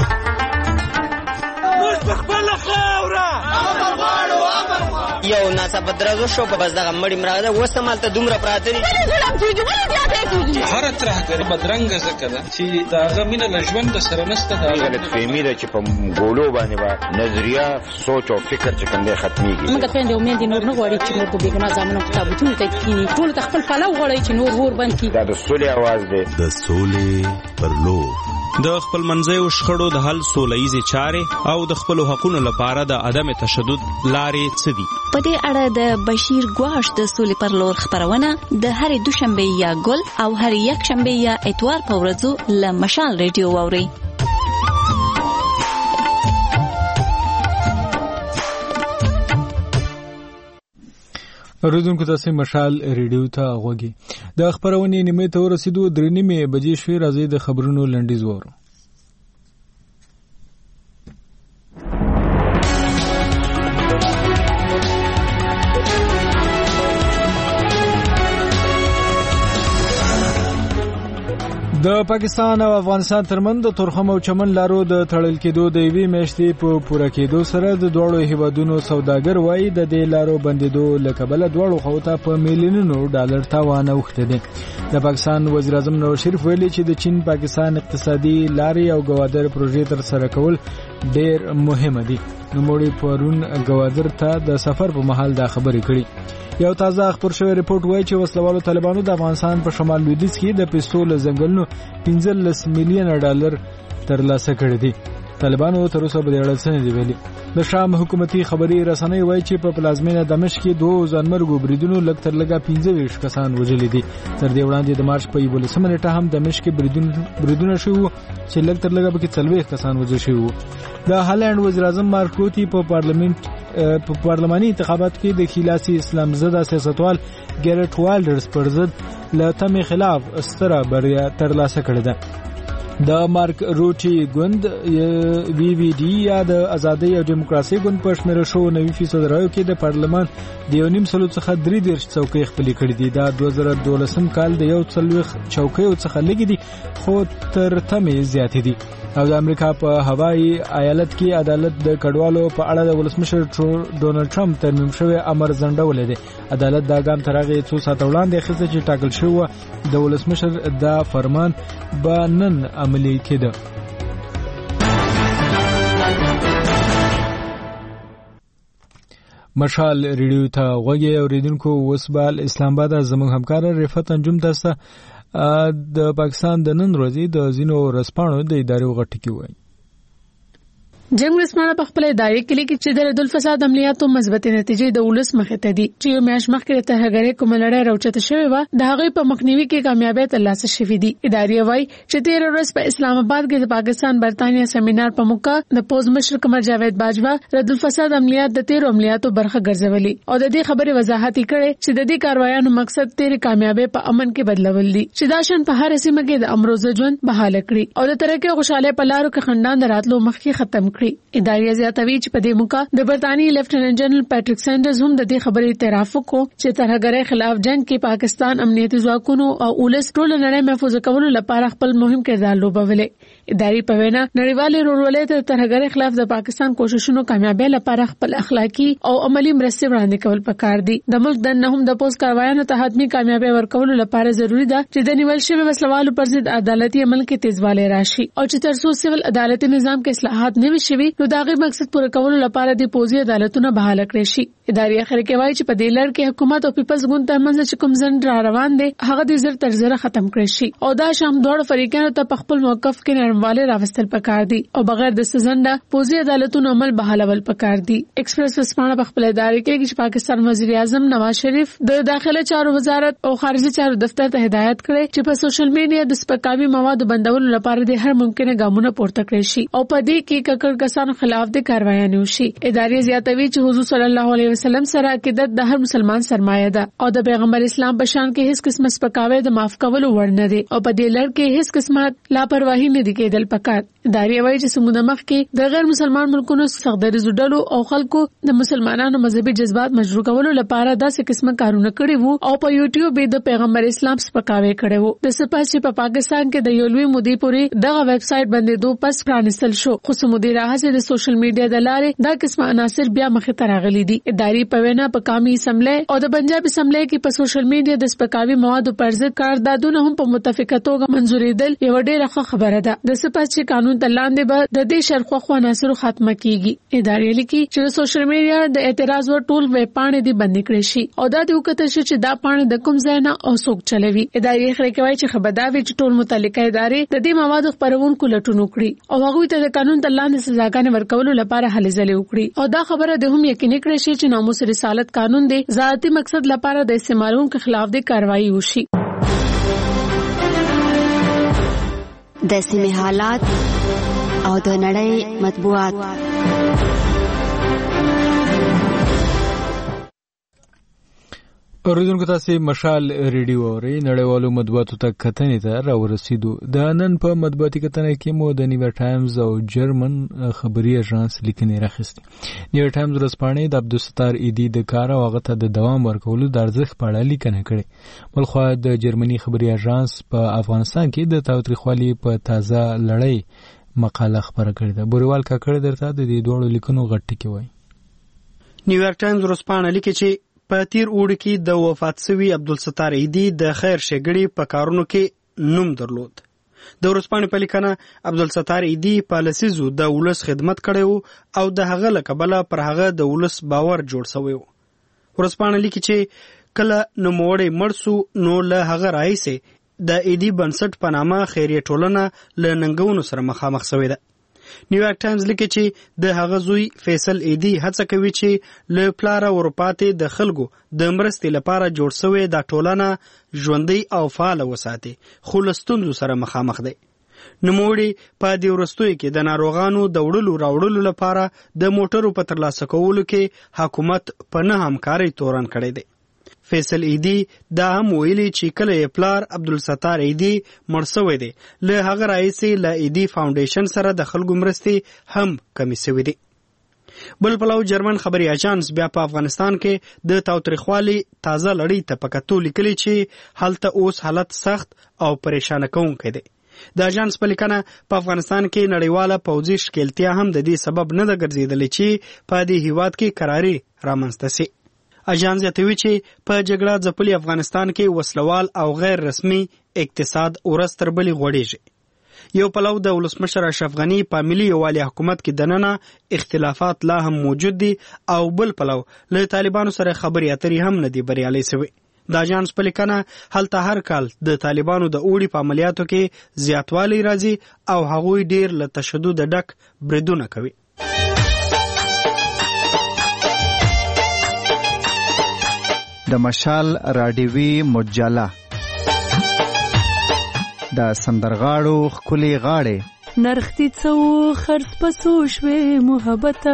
یو ناڅاپه درزو شو په بس دغه مړی مرغه وسته مالته دومره پراته دي هر غلط راهګر بدرنګ زکه ده چې داغه مینه لژوند سره نسته دا غلط فهمي ده چې په ګولو باندې با نظریه سوچ او فکر چې کوم ختميږي موږ ته د امید نور نه غواړي چې نور په بیګنا ځامنو کتابونه ته کینی ټول خپل پلو غواړي چې نور ور باندې دا د سولې आवाज ده د سولې پر لور د خپل منځیو شخړو د حل سوله‌یزې چارې او د خپل حقوقو لپاره د عدم تشدد لارې څه دي. په دې اړه د بشیر ګواش د سولې پر لور خبرونه د هرې دوشنبه یا ګل او هر یک شنبه یا اتوار په ورځو له مشال ریډیو واوري. اوریدونکو تاسو مشال ریډیو ته غوږی د خبرونه نیمه ته ورسېدو درې نیمه بجې شوي راځي د خبرونو لنډیز وورو. د پاکستان او افغانستان ترمنځ د تورخم او چمن لارو د تړل کېدو د یوې میاشتې په پوره کېدو سره د دوړو هیوادونو سوداګر وایي د دې لارو بندیدو لکبله دوړو خوته په میلیونونو ډالر تاوان اوخته دي. د پاکستان وزیر اعظم نواز شریف ویلي چې د چین پاکستان اقتصادي لارې او گوادر پروژې تر سره کول ډېر مهم دي. نوموړي پرون گوادر ته د سفر په مهال دا خبرې کړې. یو تازه خبر شوی رپورت وایي چې وسلوالو طالبانو د افغانستان په شمال لویدیځ کې د پستول ځنګلونو پنځلس میلیون ډالر ترلاسه کړي دي. طالبانو تر اوسه په دې اړه څه نه دی ویلي. د شام حکومتي خبري رسنۍ وایي چې په پلازمینه دمشق کې دوه ځانمرګو بریدونو لږ تر لږه پنځه ویشت کسان وژلي دي. تر دې وړاندې د مارچ په یولسمه نیټه هم دمشق کې بریدونه شوي چې لږ تر لږه پکې څلوېښت کسان وژل شوي وو. د هالند وزیر اعظم مارک روتی په پارلیمنت په پارلماني انتخاباتو کې د خلاصي اسلام زده سیاستوال ګریټ والډرز پر ضد له تمې خلاف ستره بریا ترلاسه کړې ده. د مارک روټي ګوند وی وی ډي یا د ازادۍ او دیموکراسي ګوند په شمېر شو نوي فیصد رايو کې د پارلمان د یو نیم سلو څخه درې دېرش څوکۍ خپلې کړې دي. دا دوه زره دولسم کال د یو څلوېښت چوکیو څخه لږې دي خو تر تمې زیاتې دي. او د امریکا په هوایي ایالت کې عدالت د کډوالو په اړه د ولسمشر ډونالد ټرمپ ترمیم شوی امر ځنډولی دی. عدالت دا ګام تر هغې څو ساعته وړاندې اخیسته چې ټاکل شوی و د ولسمشر دا فرمان به نن عملي کېده. مشال ریډیو ته غوږی اوریدونکو اوس به اسلام آباد زموږ همکار رفعت انجم تاسو د پاکستان د نن ورځې د ځینو ورځپاڼو د ادارې غټکی وایي. جنگ ورسمانه په خپل ادارې کې لیکي چې د ردل فساد عملیاتو مثبت نتیجې د ولس مخې ته دي چې یو میاش مخکې ته هغه کوم لړۍ راوچته شوی و د هغه په مخنیوي کې کامیابی ترلاسه شوې دي. ادارې وایي چې تیر ورځ په اسلام آباد کې د پاکستان برتانیا سیمینار په موقع د پوز مشر قمر جاوید باجوا ردل فساد عملیات د تیر عملیاتو برخه ګرځولي او د دې خبرې وضاحت کړي چې د دې کاروایانو مقصد تیر کامیابی په امن کې بدلول دي چې دا شان په هر سیمه کې د امروزه ژوند بحاله کړي او د ترقی خوشاله په لارو کې خندان دراتلو مخکې ختم کړي. ادارې زیاتوي چې په دې موقع د برتانیې لیفټیننټ جنرال پیټریک سینډرز هم د دې خبرې اعتراف وکړ چې ترهګرۍ خلاف جنگ کې پاکستان امنیتي ځواکونو او ولس ټول نړۍ محفوظ کولو لپاره خپل مهم کردار لوبولی. ادارې په وینا نړیوال رورولۍ ته ترهګرۍ خلاف د پاکستان کوششونو کامیابی لپاره خپل اخلاقی او عملی مرستې وړاندې کول پکار دي. د ملک د نه هم د پوز کاروایانو ته حتمی کامیابی ورکولو لپاره ضروری ده چې د نیول شوی وسلوالو پر ضد عدالتي عمل کې تیزوالی راشي او چې تر څو سیول عدالتي نظام کې اصلاحات نه وشي نو دا غي مقصد پوره کولو لپاره د پوزي عدالتونو بحاله کړی شي. ادارې اخر کې وایي چې په دې لړ کې حکومت او پیپلز ګوند ترمنځ چې کوم ځن را روان دي هغه د زر تر زر ختم کړی شي او دا شام دوه فریقانو ته په خپل موقف کې نرمواله راوستل پکار دي او بغیر د سزنده پوزي عدالتونو عمل بحالول پکار دي. ایکسپریس وسپانه په خپل ادارې کې چې پاکستان وزیر اعظم نواز شریف د داخله چارو وزارت او خارجي چارو دفتر ته هدایت کړي چې په سوشل میډیا د سپکاوي موادو بندولو لپاره د هر ممکنه ګامونه پورته کړي شي او په دې کې ککړ کسانو خلاف د کاروایانو شي. ادارې زیاتوي چې حضور صلی الله علیه وسلم سره عقیدت د هر مسلمان سرمایه ده او د پیغمبر اسلام په شان کې هیڅ قسم سپکاوی د معاف کولو وړ نه دي او په دې لړ کې هیڅ قسمه لاپرواهي نه دي کېدل پکار. ادارې وایي چې سمونه مخ کې د غیر مسلمان ملکونو سختدریزو ډلو او خلکو د مسلمانانو مذهبي جذبات مشروع کولو لپاره داسې قسمه کارونه کړي وو او په یوټیوب د پیغمبر اسلام سپکاوي کړي وو. د سپاس چې په پاکستان کې د یو لوی مودې پورې دغه ویب سټ باندې دوه پس پرانستل شو، خو سمودي راځي د سوشل میډیا د لارې دا قسمه عناصر بیا مخه ته راغلي دي. ادارې په وینا په قومي اسمبلی او د پنجاب اسمبلی کې په سوشل میډیا د سپکاوي موادو پر ضد قراردادونه هم په متفقه توګه منزورېدل یو ډېره ښه خبره ده. د سپاس چې قانون ته لاندې به د دې شرخوا عناصر ختمه کیږي. ادارې لیکي چې د سوشل میډیا د اعتراض ور ټول ویب پاڼې دي بند کړې شي او دا د وکړه چې دا پاڼې د کوم ځای نه او څوک چلوي. ادارې خلک کوي چې خبرداري چې ټول متعلقه ادارې د دې موادو خبرونکو لټون وکړي او هغه ته د قانون ته لاندې سزاګانې ورکولو لپاره هلې ځلې وکړي او دا خبره د هم یقیني کړی شي چې ناموس رسالت قانون دی ذاتي مقصد لپاره د استعمالونکو خلاف د کاروایی وشي. د سیمې حالات او د نړۍ مطبوعات. اوریدونکو تاسو مشال ریډیو اوري نړیوالو مطبوعاتو ته کتنې ته راورسېدو. د نن په مطبوعاتي کتنې کې مو د نیویارک ټایمز او جرمن خبري اژانس لیکنې راخستې. نیویارک ټایمز ورځپاڼې د عبدالستار ایدي د کار او هغه ته د دوام ورکولو د ارزښت په اړه لیکنه کړې. بلخوا د جرمني خبري اژانس په افغانستان کې د تاوتریخوالي په تازه لړۍ مقاله خبره کړې ده. بوریوال کاکړ درته د دې دوړو لیکنو غټ ټکی وایي. نیویارک ټایمز ورځپاڼه لیکي چې په تیر اوړي کې د وفات شوي عبدالستار ایدي د خیر ښېګړې په کارونو کې نوم درلود. د ورځپاڼې په لیکنه عبدالستار ایدي په لسیزو د ولس خدمت کړی و او د هغه له کبله پر هغه د ولس باور جوړ شوی و. ورځپاڼه لیکي چې کله نوموړی مړ سو نو له هغه راهیسې د ایدي بنسټ په نامه خیریه ټولنه له ننګونو سره مخامخ شوې ده. نیویارک ټایمز لیکي چې د هغه زوی فیصل ایدي هڅه کوي چې له پلاره ورپاتې د خلکو د مرستې لپاره جوړ شوی دا ټولنه ژوندۍ او فعاله وساتي، خو له ستونزو سره مخامخ دی. نوموړي په دې وروستیو کې د ناروغانو د وړلو راوړلو لپاره د موټرو په ترلاسه کولو کې حکومت په نه همکارۍ تورن کړی دی. فیصل ایدي دا هم ویلي چې کله یې پلار عبدالستار ایدي مړ شوی دی له هغه راهیسې له ایدي فاونډیشن سره د خلکو مرستې هم کمې شوې دي. بل پلو جرمن خبري اژانس بیا په افغانستان کې د تاوتریخوالي تازه لړۍ ته په کتو لیکلي چې هلته اوس حالت سخت او پریشانه کوونکی دی. د اژانس په لیکنه په افغانستان کې نړیواله پوځي ښکېلتیا هم د دې سبب نه ده ګرځېدلې چې په دې هیواد کې کراري رامنځته سي. اژانس یادوي چې په جګړه ځپلي افغانستان کې وسلوال او غیر رسمي اقتصاد ورځ تر بلې غوړېږي. یو پلو د ولسمشر اشرف غني په ملي یووالي حکومت کې دننه اختلافات لا هم موجود دي او بل پلو له طالبانو سره خبرې اترې هم نه دي بریالۍ شوې. د اژانس په لیکنه هلته هر کال د طالبانو د اوړي په عملیاتو کې زیاتوالی راځي او هغوی ډیر له تشدد ډک بریدونه کوي. د مشال راډیوي مجله د سندرغاړو ښکلې غاړې نرختی څو خرڅ پسو شوې محبته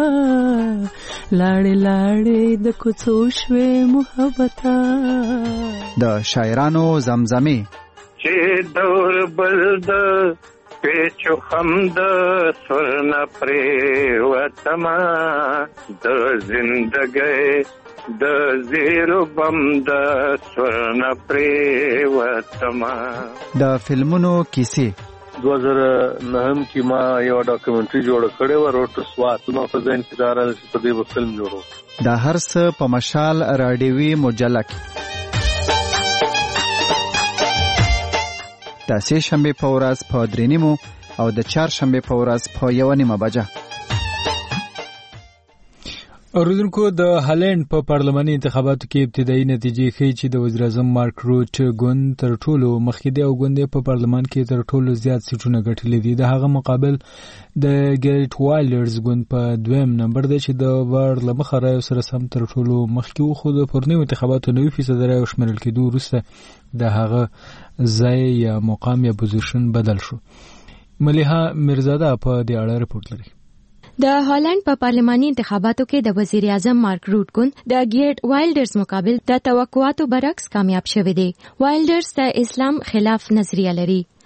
لاړې لاړې د کوڅو شوې محبته د شاعرانو زمزمې چې دور بل د پیچو خم د سرنا پریوتما د زندګۍ د زیرو بم د سرنا پریوتما. د فلمونو کیسې دو هزار نهم کې ما یو ډاکومنټري جوړ کړی و روټ سوات نو په ځین کې دارل چې په دې فلم جوړو. د هر څه په مشال راډیوي مجله کې د سه شنبه په ورځ په درې نیمو او د چهار شنبه په ورځ په یو نیمه بجه. اوریدونکو د هالند په پارلماني انتخاباتو کې ابتدایي نتیجې ښیي چې د وزیر اعظم مارک روټ ګوند تر ټولو مخکې دی او ګوند په پارلمان کې تر ټولو زیات سیټونه ګټلي دي. د هغه مقابل د ګریټ وایلډرز ګوند په دویم نمبر دی چې د وړ له مخه رایو سره سم تر ټولو مخکې و، خو د پرونیو انتخاباتو نوي فیصد رایو شمیرل کېدو وروسته د هغه ځای یا مقام یا پوزیشن بدل شو. ملیحه میرزاده په دې اړه رپورټ لري. د هالند په پارلماني انتخاباتو کې د وزیر اعظم مارک روټ ګوند د ګریټ وایلډرز مقابل د توقعاتو برعکس کامیاب شوی دی. وایلډرز د اسلام خلاف نظریه لري.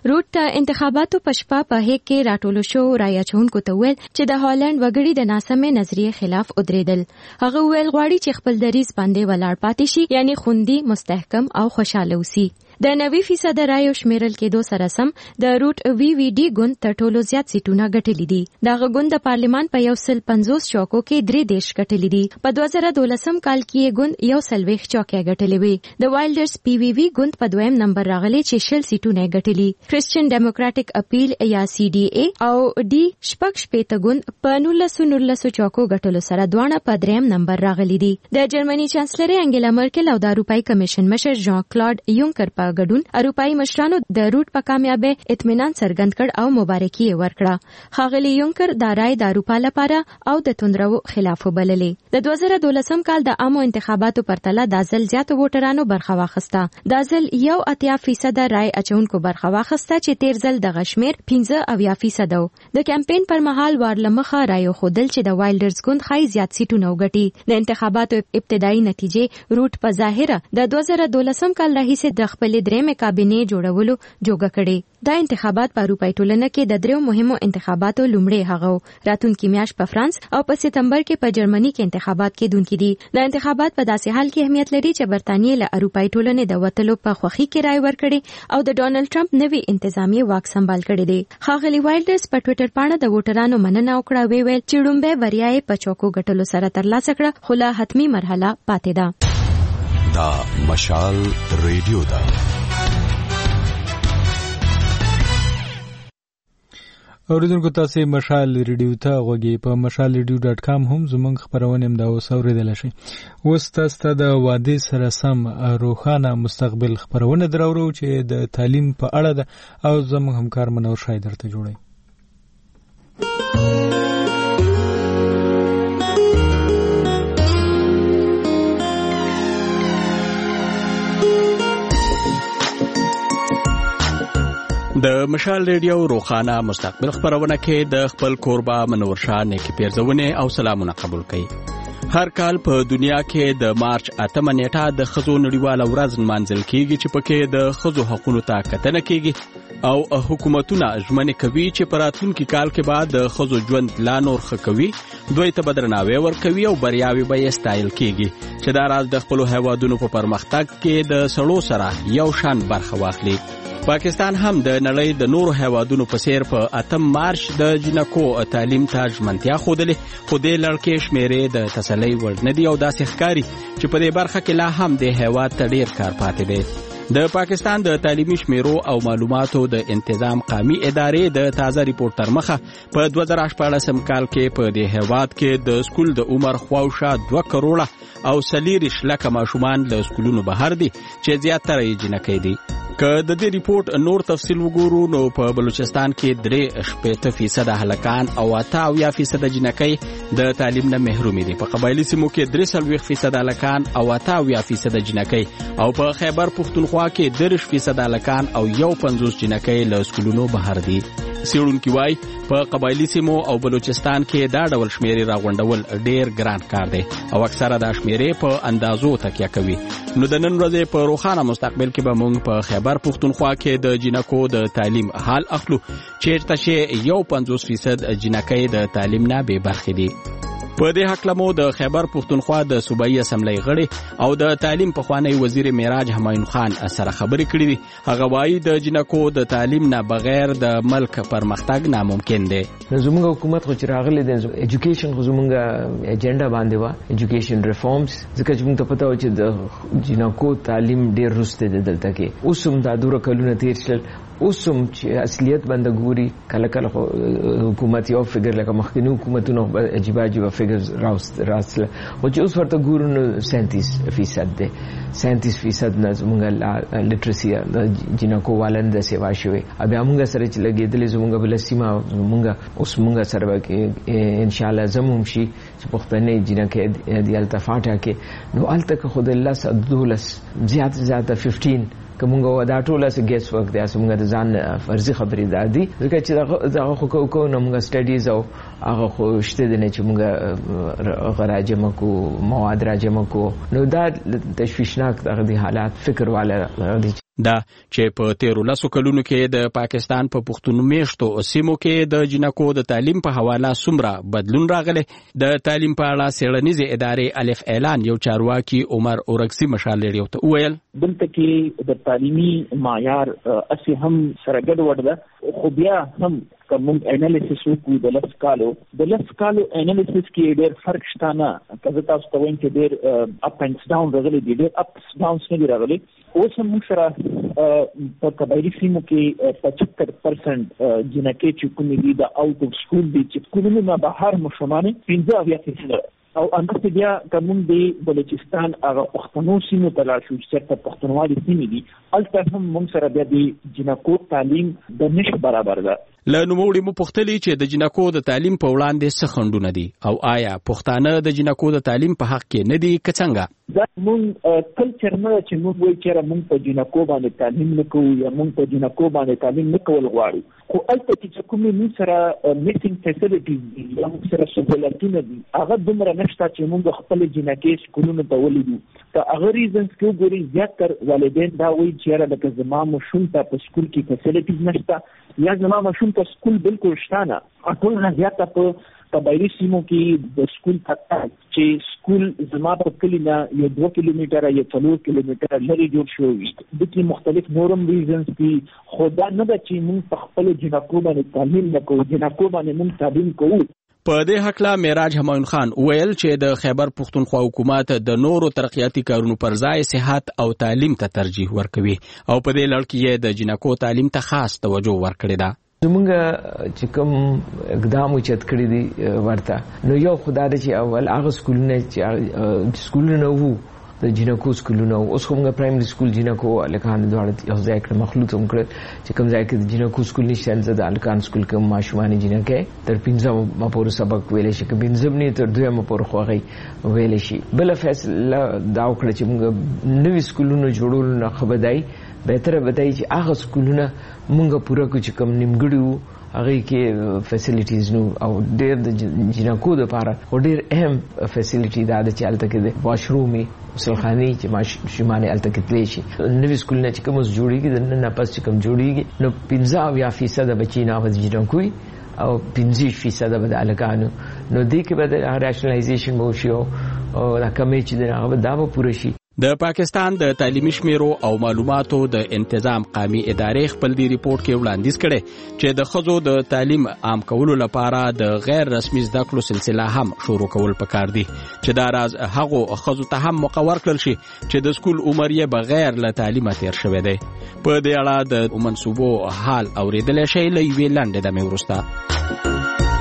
روټ انتخاباتو په شپه په هیګ کې راټولو شو رایه چونکو ته ویل چې د هالند وګړي د ناسمې نظریې خلاف ودرېدل. هغه ویل غواړي چې خپل دریځ باندې ولاړ پاتې شي، یعنی خوندي، مستحکم او خوشاله وسی. د نوي فیصد رایو شمیرل کېدو سره سم د روټ وی وی ډي ګوند تر ټولو زیات سیټونه ګټلي دي. دغه ګوند د پارلیمان په یو سل پنځوس چوکو کې درې دیش ګټلي دي. په دوه زره دولسم کال کې ګوند یو سلويخ چوکۍ ګټلې وي. د وایلډرز پی وی وی ګوند په دویم نمبر راغلی چې شل سیټونه ګټلي. کرسچن ډیموکراټک اپیل یا سی ډي اي او ډي شپږ شپېته ګوند په نولس نولس چوکو ګټلو سره دوانه په دریم نمبر راغلي دي. د جرمني چانسلر انګیلا مرکل او د اروپאי کمیشن مشر ژان کلاډ یونکر په ګډون اروپאי مشرانو د روټ په کامیابی اطمینان څرګند کړ او مبارکي ورکړه. ښاغلي یونکر دا رای د اروپا لپاره او د توندرو خلاف وبللې. د دوه زره دولسم کال د عامو انتخاباتو پرتله د ځل زیاتو ووټرانو برخه واخیسته. د ځل یو اتیا فیصد رای اچونکو برخه واخیسته چې تیر ځل د غشمیر پنځه اویا فیصد و. د کمپاین پر مهال وارلمخه رایو خودل چې د وایلډرز ګوند خای زیات سیټونه وګټي. د انتخاباتو ابتدایي نتیجې روټ په ظاهره د دوه زره دولسم کال راهیسې د خپل درېمه کابینه جوړولو جوګه کړي. دا انتخابات په اروپאי ټولنه کې د دریو مهمو انتخاباتو لومړی هغه راتلونکي میاشت په فرانس او په سپتمبر کې په جرمني کې انتخابات کېدونکي دي. دا انتخابات په داسې حال کې اهمیت لري چې برتانیې له اروپאי ټولنې د وتلو په خوخي کې رای ورکړي او د ډونالد ټرمپ نوي انتظامی واک سمبال کړي دي. ښاغلي وایلډرز په ټوئیټر باندې د ووټرانو مننه وکړه، وی ویل چې لومړی بریا یې په چوکو ګټلو سره ترلاسه کړه، خو لا حتمی مرحله پاتې ده. دا مشال ریډیو ده. اوریدونکو تاسو مشال ریډیو ته غوږی په مشال ریډیو ډاټ کام هم زموږ خبرونه هم دا اوس اوریدل شي. اوس تاسو د واده سره سم روښانه مستقبل خبرونه درورو چې د تعلیم په اړه ده او زموږ همکار منور شای درته جوړي. د مشال ریډیو روخانه مستقبل خبرونه کې د خپل کوربه منور شاه نیکی پیرزونه او سلامونه قبول کړي. هر کال په دنیا کې د مارچ اتمه نیټه د خزو نړیواله ورځ نمانځل کیږي چې پکې د خزو حقوقو ته کتنه کیږي او حکومتونه ژمنه کوي چې په راتلونکي کال کې بعد د خزو ژوند لا نور ښه کوي، دوی ته بدرناوی ورکوي او بریاوي به یې ستایل کیږي چې دا راز د خپل هیوادونو په پرمختګ کې د سړو سره یو شان برخه واخلي. پاکستان هم د نړۍ د نورو هیوادونو په څیر په اتم مارچ د جنکو تعلیم ته ژمنتیا ښودلې، خو دې لړکې شمیرې د تسلۍ وړ نه دي او داسې ښکاري چې په دې برخه کې لا هم د هیواد ته ډیر کار پاتې دی. د پاکستان د تعلیمي شمیرو او معلوماتو د انتظام قومي ادارې د تازه ریپورت تر مخه په دوه زره شپاړسم کال کې په دې هیواد کې د سکول د عمر خواوشا دوه کروڑه او سلیریش لکه ماشومان له سکولونو بهر دي چې زیاتره یې جنکۍ دي. که د دې ریپورت نور تفصیل وګورو نو په بلوچستان کې درې شپېته فیصد هلکان او اته اویا فیصد جنکۍ د تعلیم نه محروم دي. په قبایلي سیمو کې درې څلوېښت فیصد هلکان او اته اویا فیصد جنکۍ او په خیبر پښتونخوا کې دېرش فیصد هلکان او یو پنځوس جنکۍ له سکولونو بهر دي. څېړونکي وایي په قبایلي سیمو او بلوچستان کې دا ډول شمیرې راغونډول ډېر ګران کار دی او اکثره دا شمیرې په اندازو تکیه کوي. نو د نن ورځې په روښانه مستقبل کې به موږ په خیبر پښتونخوا کې د جنکو د تعلیم حال اخلو چیرته چې یو پنځوس فیصد جنکۍ د تعلیم نه بې برخې دي. په دې حق لمو د خیبر پښتونخوا د صوبایي اسمبلی غړي او د تعلیم پخوانی وزیر معراج همایون خان سره خبرې کړې دي. هغه وایي د جنکو د تعلیم نه بغیر د ملک پرمختګ ناممکن دی. زموږ حکومت خو چې راغلی دی ایجوکیشن خو زموږ ایجنډا باندې وه، ایجوکیشن ریفارمز، ځکه چې موږ ته پته و چې د جنکو تعلیم ډېر وروستی دی دلته کې. اوس هم دا دوره کلونه تېر شول، اوس هم چې اصلیت باندې ګوري کله کله خو حکومت یو فګر لکه مخکینی حکومتونو عجیبه عجیبه فګر راوستل، خو چې اوس ورته ګورو نو سینتیس فیصد دی. سینتیس فیصد نه زموږ لټرسي جنکو والن د سیوا شوی. بیا موږ سره چې لګېدلې زموږ بله سیمه موږ اوس موږ سره به انشاءالله زموم شي چې پښتنې جنکۍ د التفاټه کې نو هلته که خو د لس دولس زیات زیاته ففټین که مونږ دا ټوله څه ګیس ورک دی، څه مونږ د ځان فرضي خبرې دا دي ځکه چې دغه خو کوو نو مونږ سټډیز او هغه خو شته دی نه چې مونږ راجمع کړو، مواد راجمع کړو. نو دا تشویشناک دغه دي حالات فکر والا دي. دا چې په تیرو لسو کلونو کې د پاکستان په پښتون میشتو سیمو کې د جنکو د تعلیم په حواله څومره بدلون راغلی. د تعلیم په اړه څېړنیزې ادارې الف اعلان یو چارواکي عمر اورکسي مشال ریډیو ته وویل دلته کې د تعلیمي معیار اسی هم سره ګډوډ ده، خو بیا هم کوم انالیسس وکړو د لس کالو د لس کالو انالیسس کې ډېر فرق شته نه. که زه تاسو ته وایم چې ډېر اپ اینډ ډاون راغلی دي، ډېر اپس ډاونس نه دي راغلي. اوس هم موږ سره په قبایلي سیمو کې پچهتر پرسنټ جنکې چې کومې دي د آوټ اف سکول دي چې سکولونو نه بهر ماشومان پنځه اویا فیصده او همداسې بیا که موږ د بلوچستان هغه پښتنو سیمو ته لاړ شو چې چېرته پښتونوالې سیمې دي، هلته هم موږ سره بیا د جنکو تعلیم د نشو برابر ده. له نوموړي مو پوښتلي چې د جنکو د تعلیم په وړاندې څه خنډونه دي او آیا پښتانه د جنکو د تعلیم په حق کې نه دي که څنګه؟ دا موږ کلچر نه ده چې موږ وایو چېرې موږ په جنکو باندې تعلیم نه کوو یا موږ په جنکو باندې تعلیم نه کول غواړو، خو هلته چې کومې موږ سره میسینګ فیسیلیټیز دي یا موږ سره سهولتونه دي هغه دومره نشته چې موږ خپلې جنکې سکولونو ته ولیدو. که هغه ریزنز کې وګورئ زیاتر والدین دا وایي چې یاره لکه زما ماشوم ته په سکول کې فیسیلیټیز نشته یا زما ماشوم ته سکول بالکل شته نه. ټول نه زیاته په قبایلي سیمو کې د سکول تک چې سکول زما په کلي نه یو دوه کیلومتره یا څلور کیلومتره لرې جوړ شوی وي. دغه مختلف نورم ریزنز دي، خو دا نه ده چې موږ په خپلو جنکو باندې تعلیم نه کوو، جنکو باندې موږ تعلیم کوو. په دې هکله معراج همایون خان وویل چې د خیبر پښتونخوا حکومت د نورو ترقیاتي کارونو پر ځای صحت او تعلیم ته ترجیح ورکوي او په دې لړ کې یې د جنکو تعلیم ته خاص توجه ورکړې ده. زمونږ چې کوم اقدام اوچت کړی دی ورته نو یو خدا دی چې اول هغه سکولونه چې سکولونه وو د جنکو سکولونه اوس هم د پرایمري سکول جنکو الکان دواړه یو ځای کې مخلوط هم کړ چې کوم ځای کې د جنکو سکول نشته د الکان سکول کې ماشومان جنکې تر پنځم مپور سبق ویل شي کې پنځم نه تر دویم مپور خوغي ویل شي. بل فیصله دا وکړه چې موږ نوې سکولونه جوړول نه خبردای بهتره بدای چې هغه سکولونه موږ پوره کو چې کوم نیمګړي هغه کې فیسیلیټیز نو او ډېر د جنکو د لپاره ډېر اهم فیسیلیټي دا د چالت کې د واشرومي وسلخاني چې ماشومان الته کې تللی شي. نوې سکولونه چې کوم جوړیږي د نن پس چې کوم جوړیږي نو پنځه اویا فیصد بچي نه د جنکوي او پنځه فیصد به د الکانو نو دې کې به د راشنلایزیشن مو شي او دا کمې چې دا به دا به پوره شي. د پاکستان د تعلیمي شمیرو او معلوماتو د انتظام قومي ادارې خپل دی ریپورت کې وړاندیز کړي چې د ښځو د تعلیم عام کولو لپاره د غیر رسمي زده کړو سلسله هم شروع کول پکار دي چې دا راز هغو ښځو ته هم مقرر کړل شي چې د سکول عمر یې بغیر له تعلیمه تیر شوی دی. په دې اړه د منصوبو حال اوریدلی شئ له یوې لنډې دمې وروسته.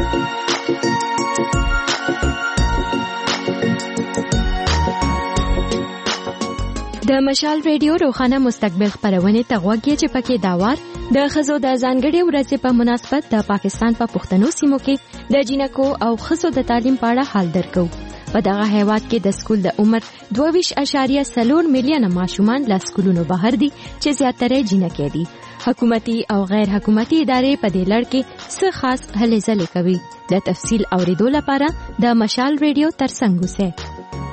د مشال ریډیو روخانه مستقبل خبرونه ته غوږی چې پکې داوار د خزو د ځانګړي ورځې په مناسبت د پاکستان په پښتنو سیمو کې د جنکو او خزو د تعلیم په اړه حال درکو. په دغه هیواد کې د سکول د عمر دوه ویشت اعشاریه څلور میلیونه ماشومان له سکولونو بهر دي چې زیاتره جنکې دي. حکومتي او غیر حکومتي ادارې په دې لړ کې څه خاص هلې ځلې کوي. د تفصیل اوریدو لپاره د مشال ریډیو ترڅنګ اوسئ.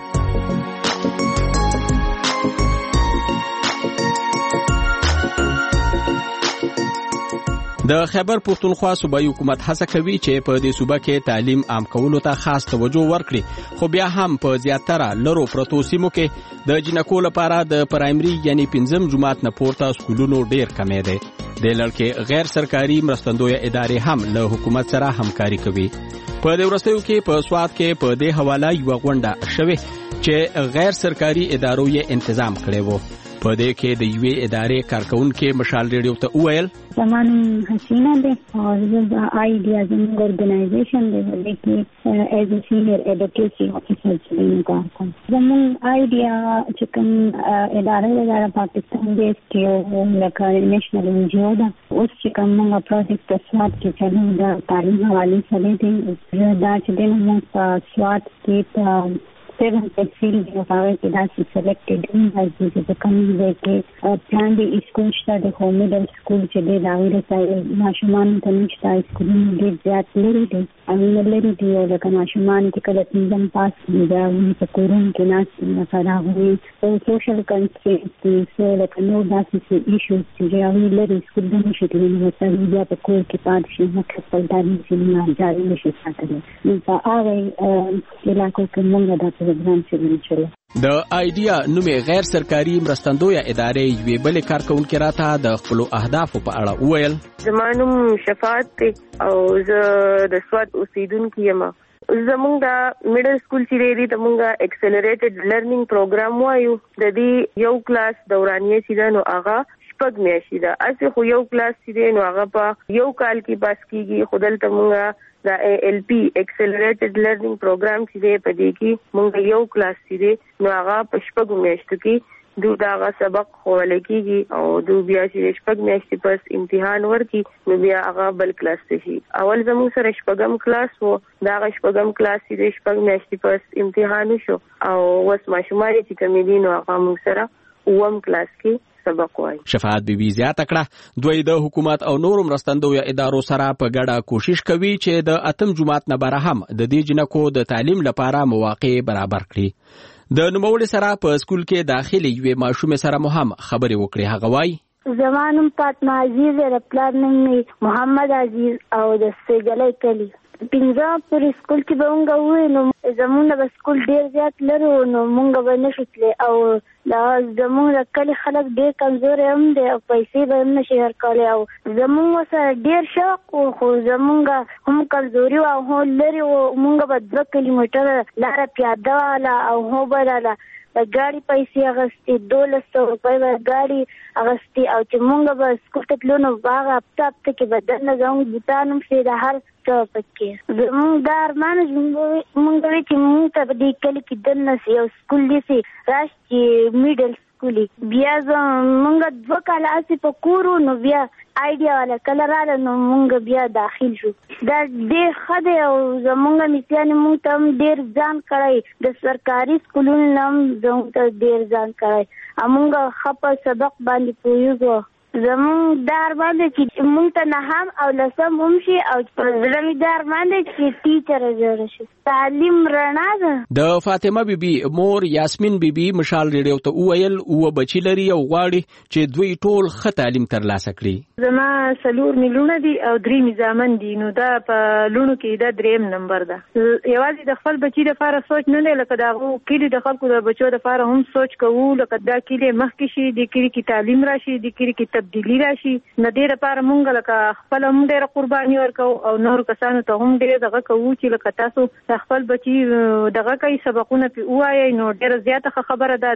د خیبر پښتونخوا صوبایي حکومت هڅه کوي چې په دې صوبه کې تعلیم عام کولو ته خاص توجه ورکړي، خو بیا هم په زیاتره لرو پرتو سیمو کې د جنکو لپاره د پرایمري یعنی پنځم جماعت نه پورته سکولونو ډیر کمې دي. د لړ کې غیر سرکاري مرستندویه ادارې هم له حکومت سره همکاري کوي. په دې ورستیو کې په سواد کې په دې حواله یو غونډه شوه چې غیر سرکاري ادارو یې تنظیم کړی وو. په دې کې د یوې ادارې کارکونکو مشال ریډیو ته وویل زمان حسینہ دے اور آئیڈیا زمین آرگنائزیشن دے ولے کی ایز اے سینئر ایڈوکیسی آفیسر چلین کار کن زمین آئیڈیا چکن ادارہ ادارہ پاکستان دے کیو لکا نیشنل انجیو دا اس چکن منگا پروجیکٹ سواد کی چلو دا تعلیم حوالی چلے دیں دا چلے منگا سواد کی seven تفصیل دی او هغه کې داسې سلیکټډ دي چې په کوم ځای کې پلان دی اسکول شته د هوم میډل سکول چې دی دا ویل چې ماشومان ته نشته اسکولونه ډېر زیات لري دي او لري دي او لکه ماشومان چې کله پنځم پاس دي دا په کورون کې ناست لکه دا وایي او سوشل کنسټرینټ دي سو لکه نور داسې ایشوز چې هغوی لري اسکول ته نشي تللی نو ورته بیا په کور کې پاتې شي مکه خپل تعلیم چې جاري نشي ساتلی نو په هغه علاقو کې موږ دا پروګرام شروع کړی د آیډیا نومې غیر سرکاري مرستندویه ادارې یوې بلې کارکونکې راته د خپلو اهدافو په اړه وویل. زما نوم شفاعت دی او زه د سوات اوسیدونکې یم. زمونږ د میډل سکول چې دی ته مونږ ایکسلریټډ لرنینګ پروګرام وایو. د دې یو کلاس دورانیه چې ده نو هغه شپږ میاشتې ده. هسې خو یو کلاس چې دی نو هغه په یو کال کې پاس کېږي. خو دلته مونږ دا ایل پی ایکسلریټډ لرنینګ پروګرام چې دی په دې کې مونږ یو کلاس چې دی نو هغه په شپږو میاشتو کې دو دا هغه سبق ښوول کېږي او دو بیا چې شپږ میاشتې پس امتحان ورکړي نو بیا هغه بل کلاس ته شي. اول زموږ سره شپږم کلاس و. دا هغه شپږم کلاس چې دی شپږ میاشتې پس امتحان وشو او اوس ماشومان چې کومې دي نو هغه موږ سره اووم کلاس کې سبق وایي. شفاعت بیبي زیاته کړه دوی د حکومت او نورو مرستندویه ادارو سره په ګډه کوشش کوي چې د اتم جماعت نه بره هم د دې جنکو د تعلیم لپاره مواقع برابر کړي. د نوموړي سره په سکول کې داخلي یوې ماشومې سره مو هم خبرې وکړې. هغه وایي زما نوم فاطمه عزیز د پلار نوم محمد عزیز او د سیګلۍ کلي. پنځه پورې سکول کې به مونږ ووایو نو زمونږ به سکول ډېر زیات لرو نو مونږ به نشو تللی او دا زمونږ د کلي خلک ډېر کمزوري هم دی او پیسې به هم نشي ورکولی او زمونږ سره ډېر شوق و خو زمونږ هم کمزوري وه او هم لرې و. مونږ به دوه کیلومیټره لاره پیاده واله او هم بلاله د ګاډي پیسې اخیستې دولس سوه روپۍ به ګاډي اخیستې او چې مونږ به سکول ته تلو نو په هغه هفته هفته کې به دننه زمونږ بوټان هم شي د هر څه پکې. زمونږ دا ارمان مونږ وایي چې مونږ ته په دې کلي کې دننه سي یو سکول داسې راشي چې میډل سکول بیا مونږ دوه کاله هسې په کور وو نو بیا آیډیا والا کله راغله نو مونږ بیا داخل شو. دا ډېر ښه دی او زمونږ مثیانې مونږ ته هم ډېر ځان کړی د سرکاري سکولونو نه هم زمونږ ته ډېر ځان کړی او مونږ ښه په سبق باندې پوهېږو. زمونږ دا ارمان دی چې مونږ ته نهم او لسم هم شي او په زړه مې دا ارمان دی چې ټیچره جوړه شي. تعلیم رڼا ده. د فاطمه بیبي مور یاسمین بیبي مشال ریډیو ته وویل اووه بچي لري او غواړي چې دوی ټول ښه تعلیم ترلاسه کړي. زما څلور میلیونه دي او درې مې زامن دي نو دا په لوڼو کې دا درېیم نمبر ده. یوازې د خپل بچي دپاره سوچ نه دی لکه د هغو کلي د خلکو د بچو دپاره هم سوچ کوو لکه دا کلي مخکې شي دې کلي کې تعلیم راشي دې کلي کې تبدیلی راشي. نه دې دپاره مونږ لکه خپله هم ډېره قرباني ورکوو او نورو کسانو ته هم ډېر دغه کوو چې لکه تاسو د خپل بچي دغه کوي سبقونه پرې ووایئ نو ډېره زیاته خبره ده.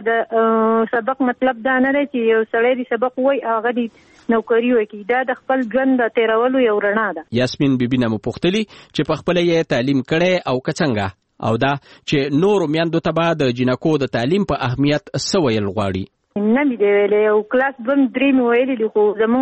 د سبق مطلب دا نه دی چې یو سړی دې سبق ووایي هغه دې نوکري وکړي. دا د خپل ژوند د تېرولو یو رڼا ده. یاسمین بیبي نه مو پوښتلي چې په خپله یې تعلیم کړی او که څنګه او دا چې نورو میندو ته به د جنکو د تعلیم په اهمیت څه ویل غواړي. نه مې دی ویلی یو کلاس دوه مې درې مې ویلي دي خو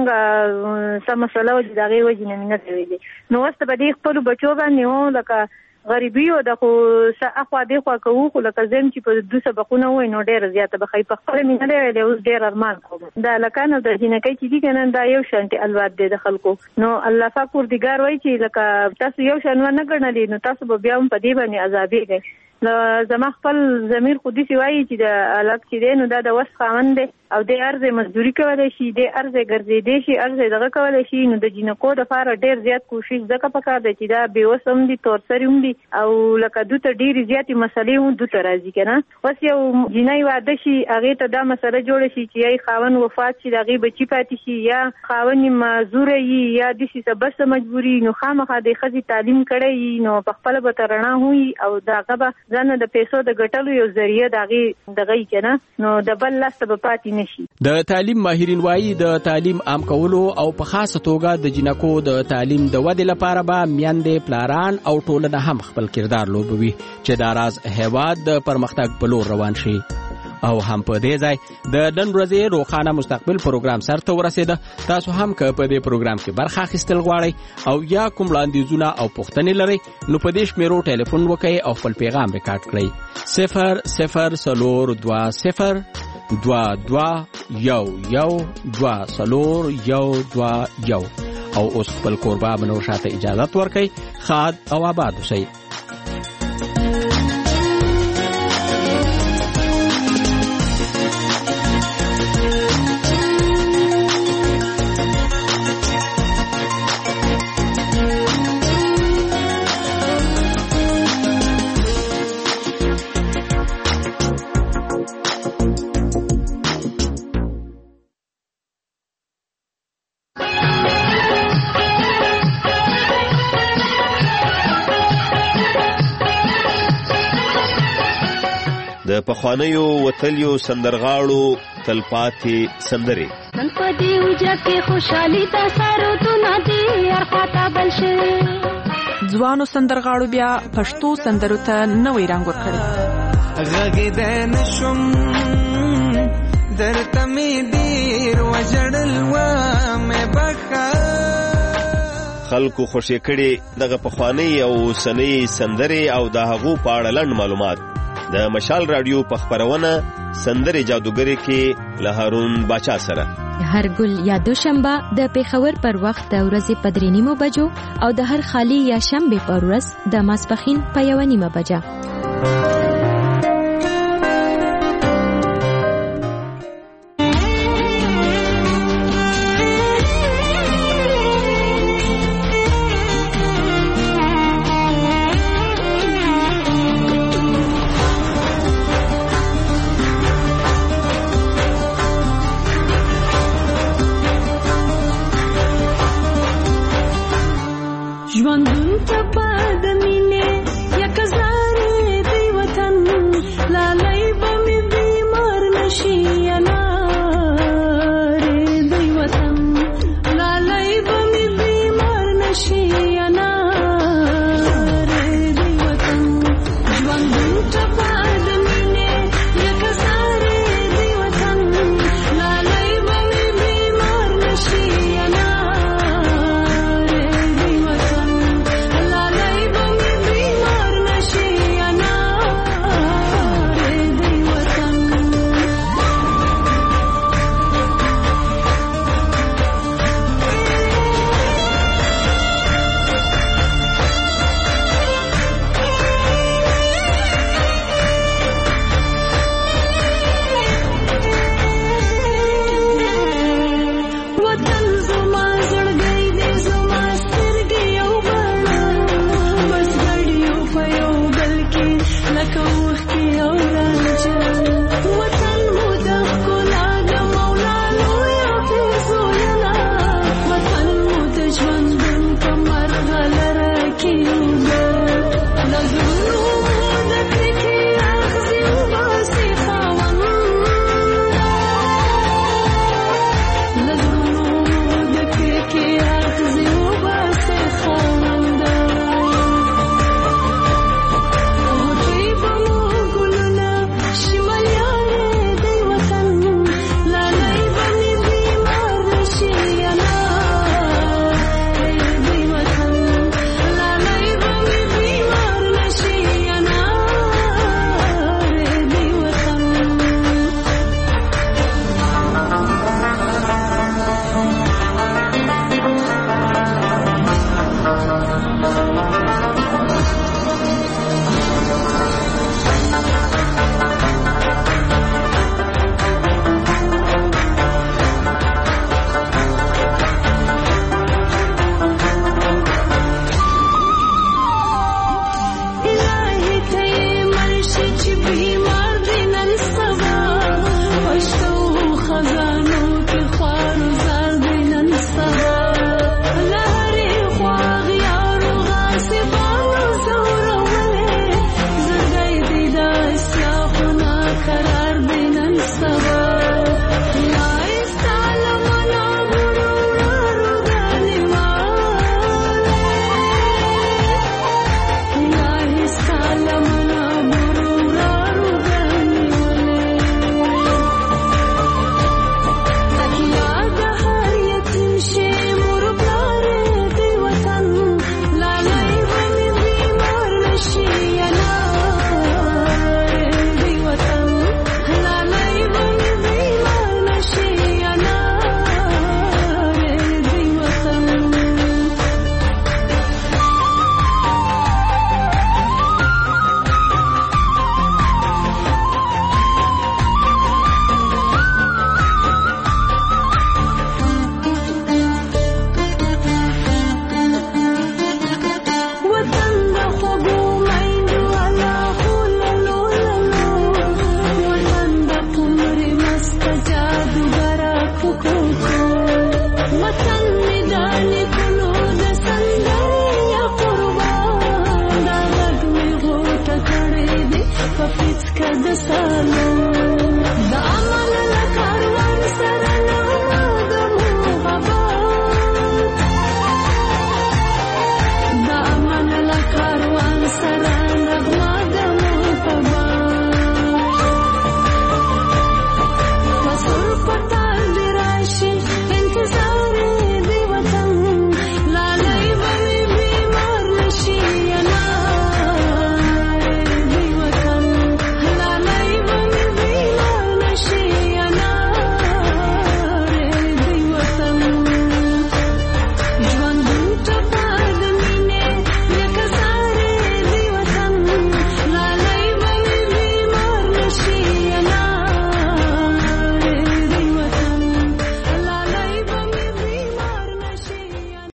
زمونږ څه مسله وه چې د هغې وجې نه مې نه دی ویلي. نو اوس ته په دې خپلو بچو باندې هو لکه غریبي و ده خو څه اخوا دېخوا کوو خو لکه زم چې په دوه سبقونه ووایي نو ډېره زیاته به ښایي. په خپله مې نه دی ویلی اوس ډېر ارمان کوم. د هلکان او د جینکۍ چې دي که نه دا یو شانتې الواد دی د خلکو. نو الله پاک پروردګار وایي چې لکه تاسو یو شان ونه ګڼلې نو تاسو به بیا هم په دې باندې عذابېږئ. زما خپل ضمیر خو داسې وایي چې د هلک چې دی نو دا د وس خاوند دی او دی ارزه مزدوري کولی شي دی ارزه ګرځېدی شي ارزه دغه کولی شي. نو د جینکو دپاره ډېر زیات کوشش ځکه پکار دی چې دا بېوس هم دي تورسري هم دي او لکه دوی ته ډېرې زیاتې مسلې هم دوی ته راځي که نه. اوس یو جینۍ واده شي هغې ته دا مسله جوړه شي چې یا یې خاوند وفات شي د هغې بچي پاتې شي یا خاوند یې معذوره وي یا داسې څه بس مجبوري نو خامخا د ښځې تعلیم کړی وي نو په خپله به ته رڼا وي او د هغه به ځانه د پیسو د ګټلو یو ذریعه د هغې دغه یي که نه نو د بل لاس ته به پاتې نه شي. د تعلیم ماهرین وایي د تعلیم عام کولو او په خاصه توګه د جنکو د تعلیم د ودې لپاره به میندې پلاران او ټولنه هم خپل کردار لوبوي چې دا راز هیواد د پرمختګ په لور روان شي. او هم په دې ځای د نن ورځې روخانه مستقبل پروګرام سره ورسېده. تاسو هم که په دې پروګرام کې برخه اخیستل غواړئ او یا کوم وړاندیزونه او پوښتنې لرئ نو په دې شمیرو ټلیفون وکړئ او خپل پیغام ریکارډ کړئ. صفر صفر څلور دوه صفر دوه دوه یو یو دوه څلور یو دوه یو. او اوس خپل کوربه منور شاته اجازه ورکړئ. ښاد او آباد اوسئ. د پخوانیو وتلیو سندرغاړو تلپاتې سندرې نن په دې وجه کې خوشحالي د سارو دونه دي ارخواته بل شوي ځوانو سندرغاړو بیا پښتو سندرو ته نوی رنګ ورکړی. غږېدی نشم درته مې ډېر وژړل ومې بخښه. خلکو خوشې کړي دغه پخوانۍ او اوسنۍ سندرې او د هغو په اړه لنډ معلومات د مشال رادیو په خپرونه سندرې جادوګرې کې له هارون باچا سره هر ګل یا دوشنبه د پیښور پر وخت د ورځې په درې نیمو بجو او د هر خالی یا شنبه پر ورځ د ماسپښین په یو نیمه بجه. ژوند ته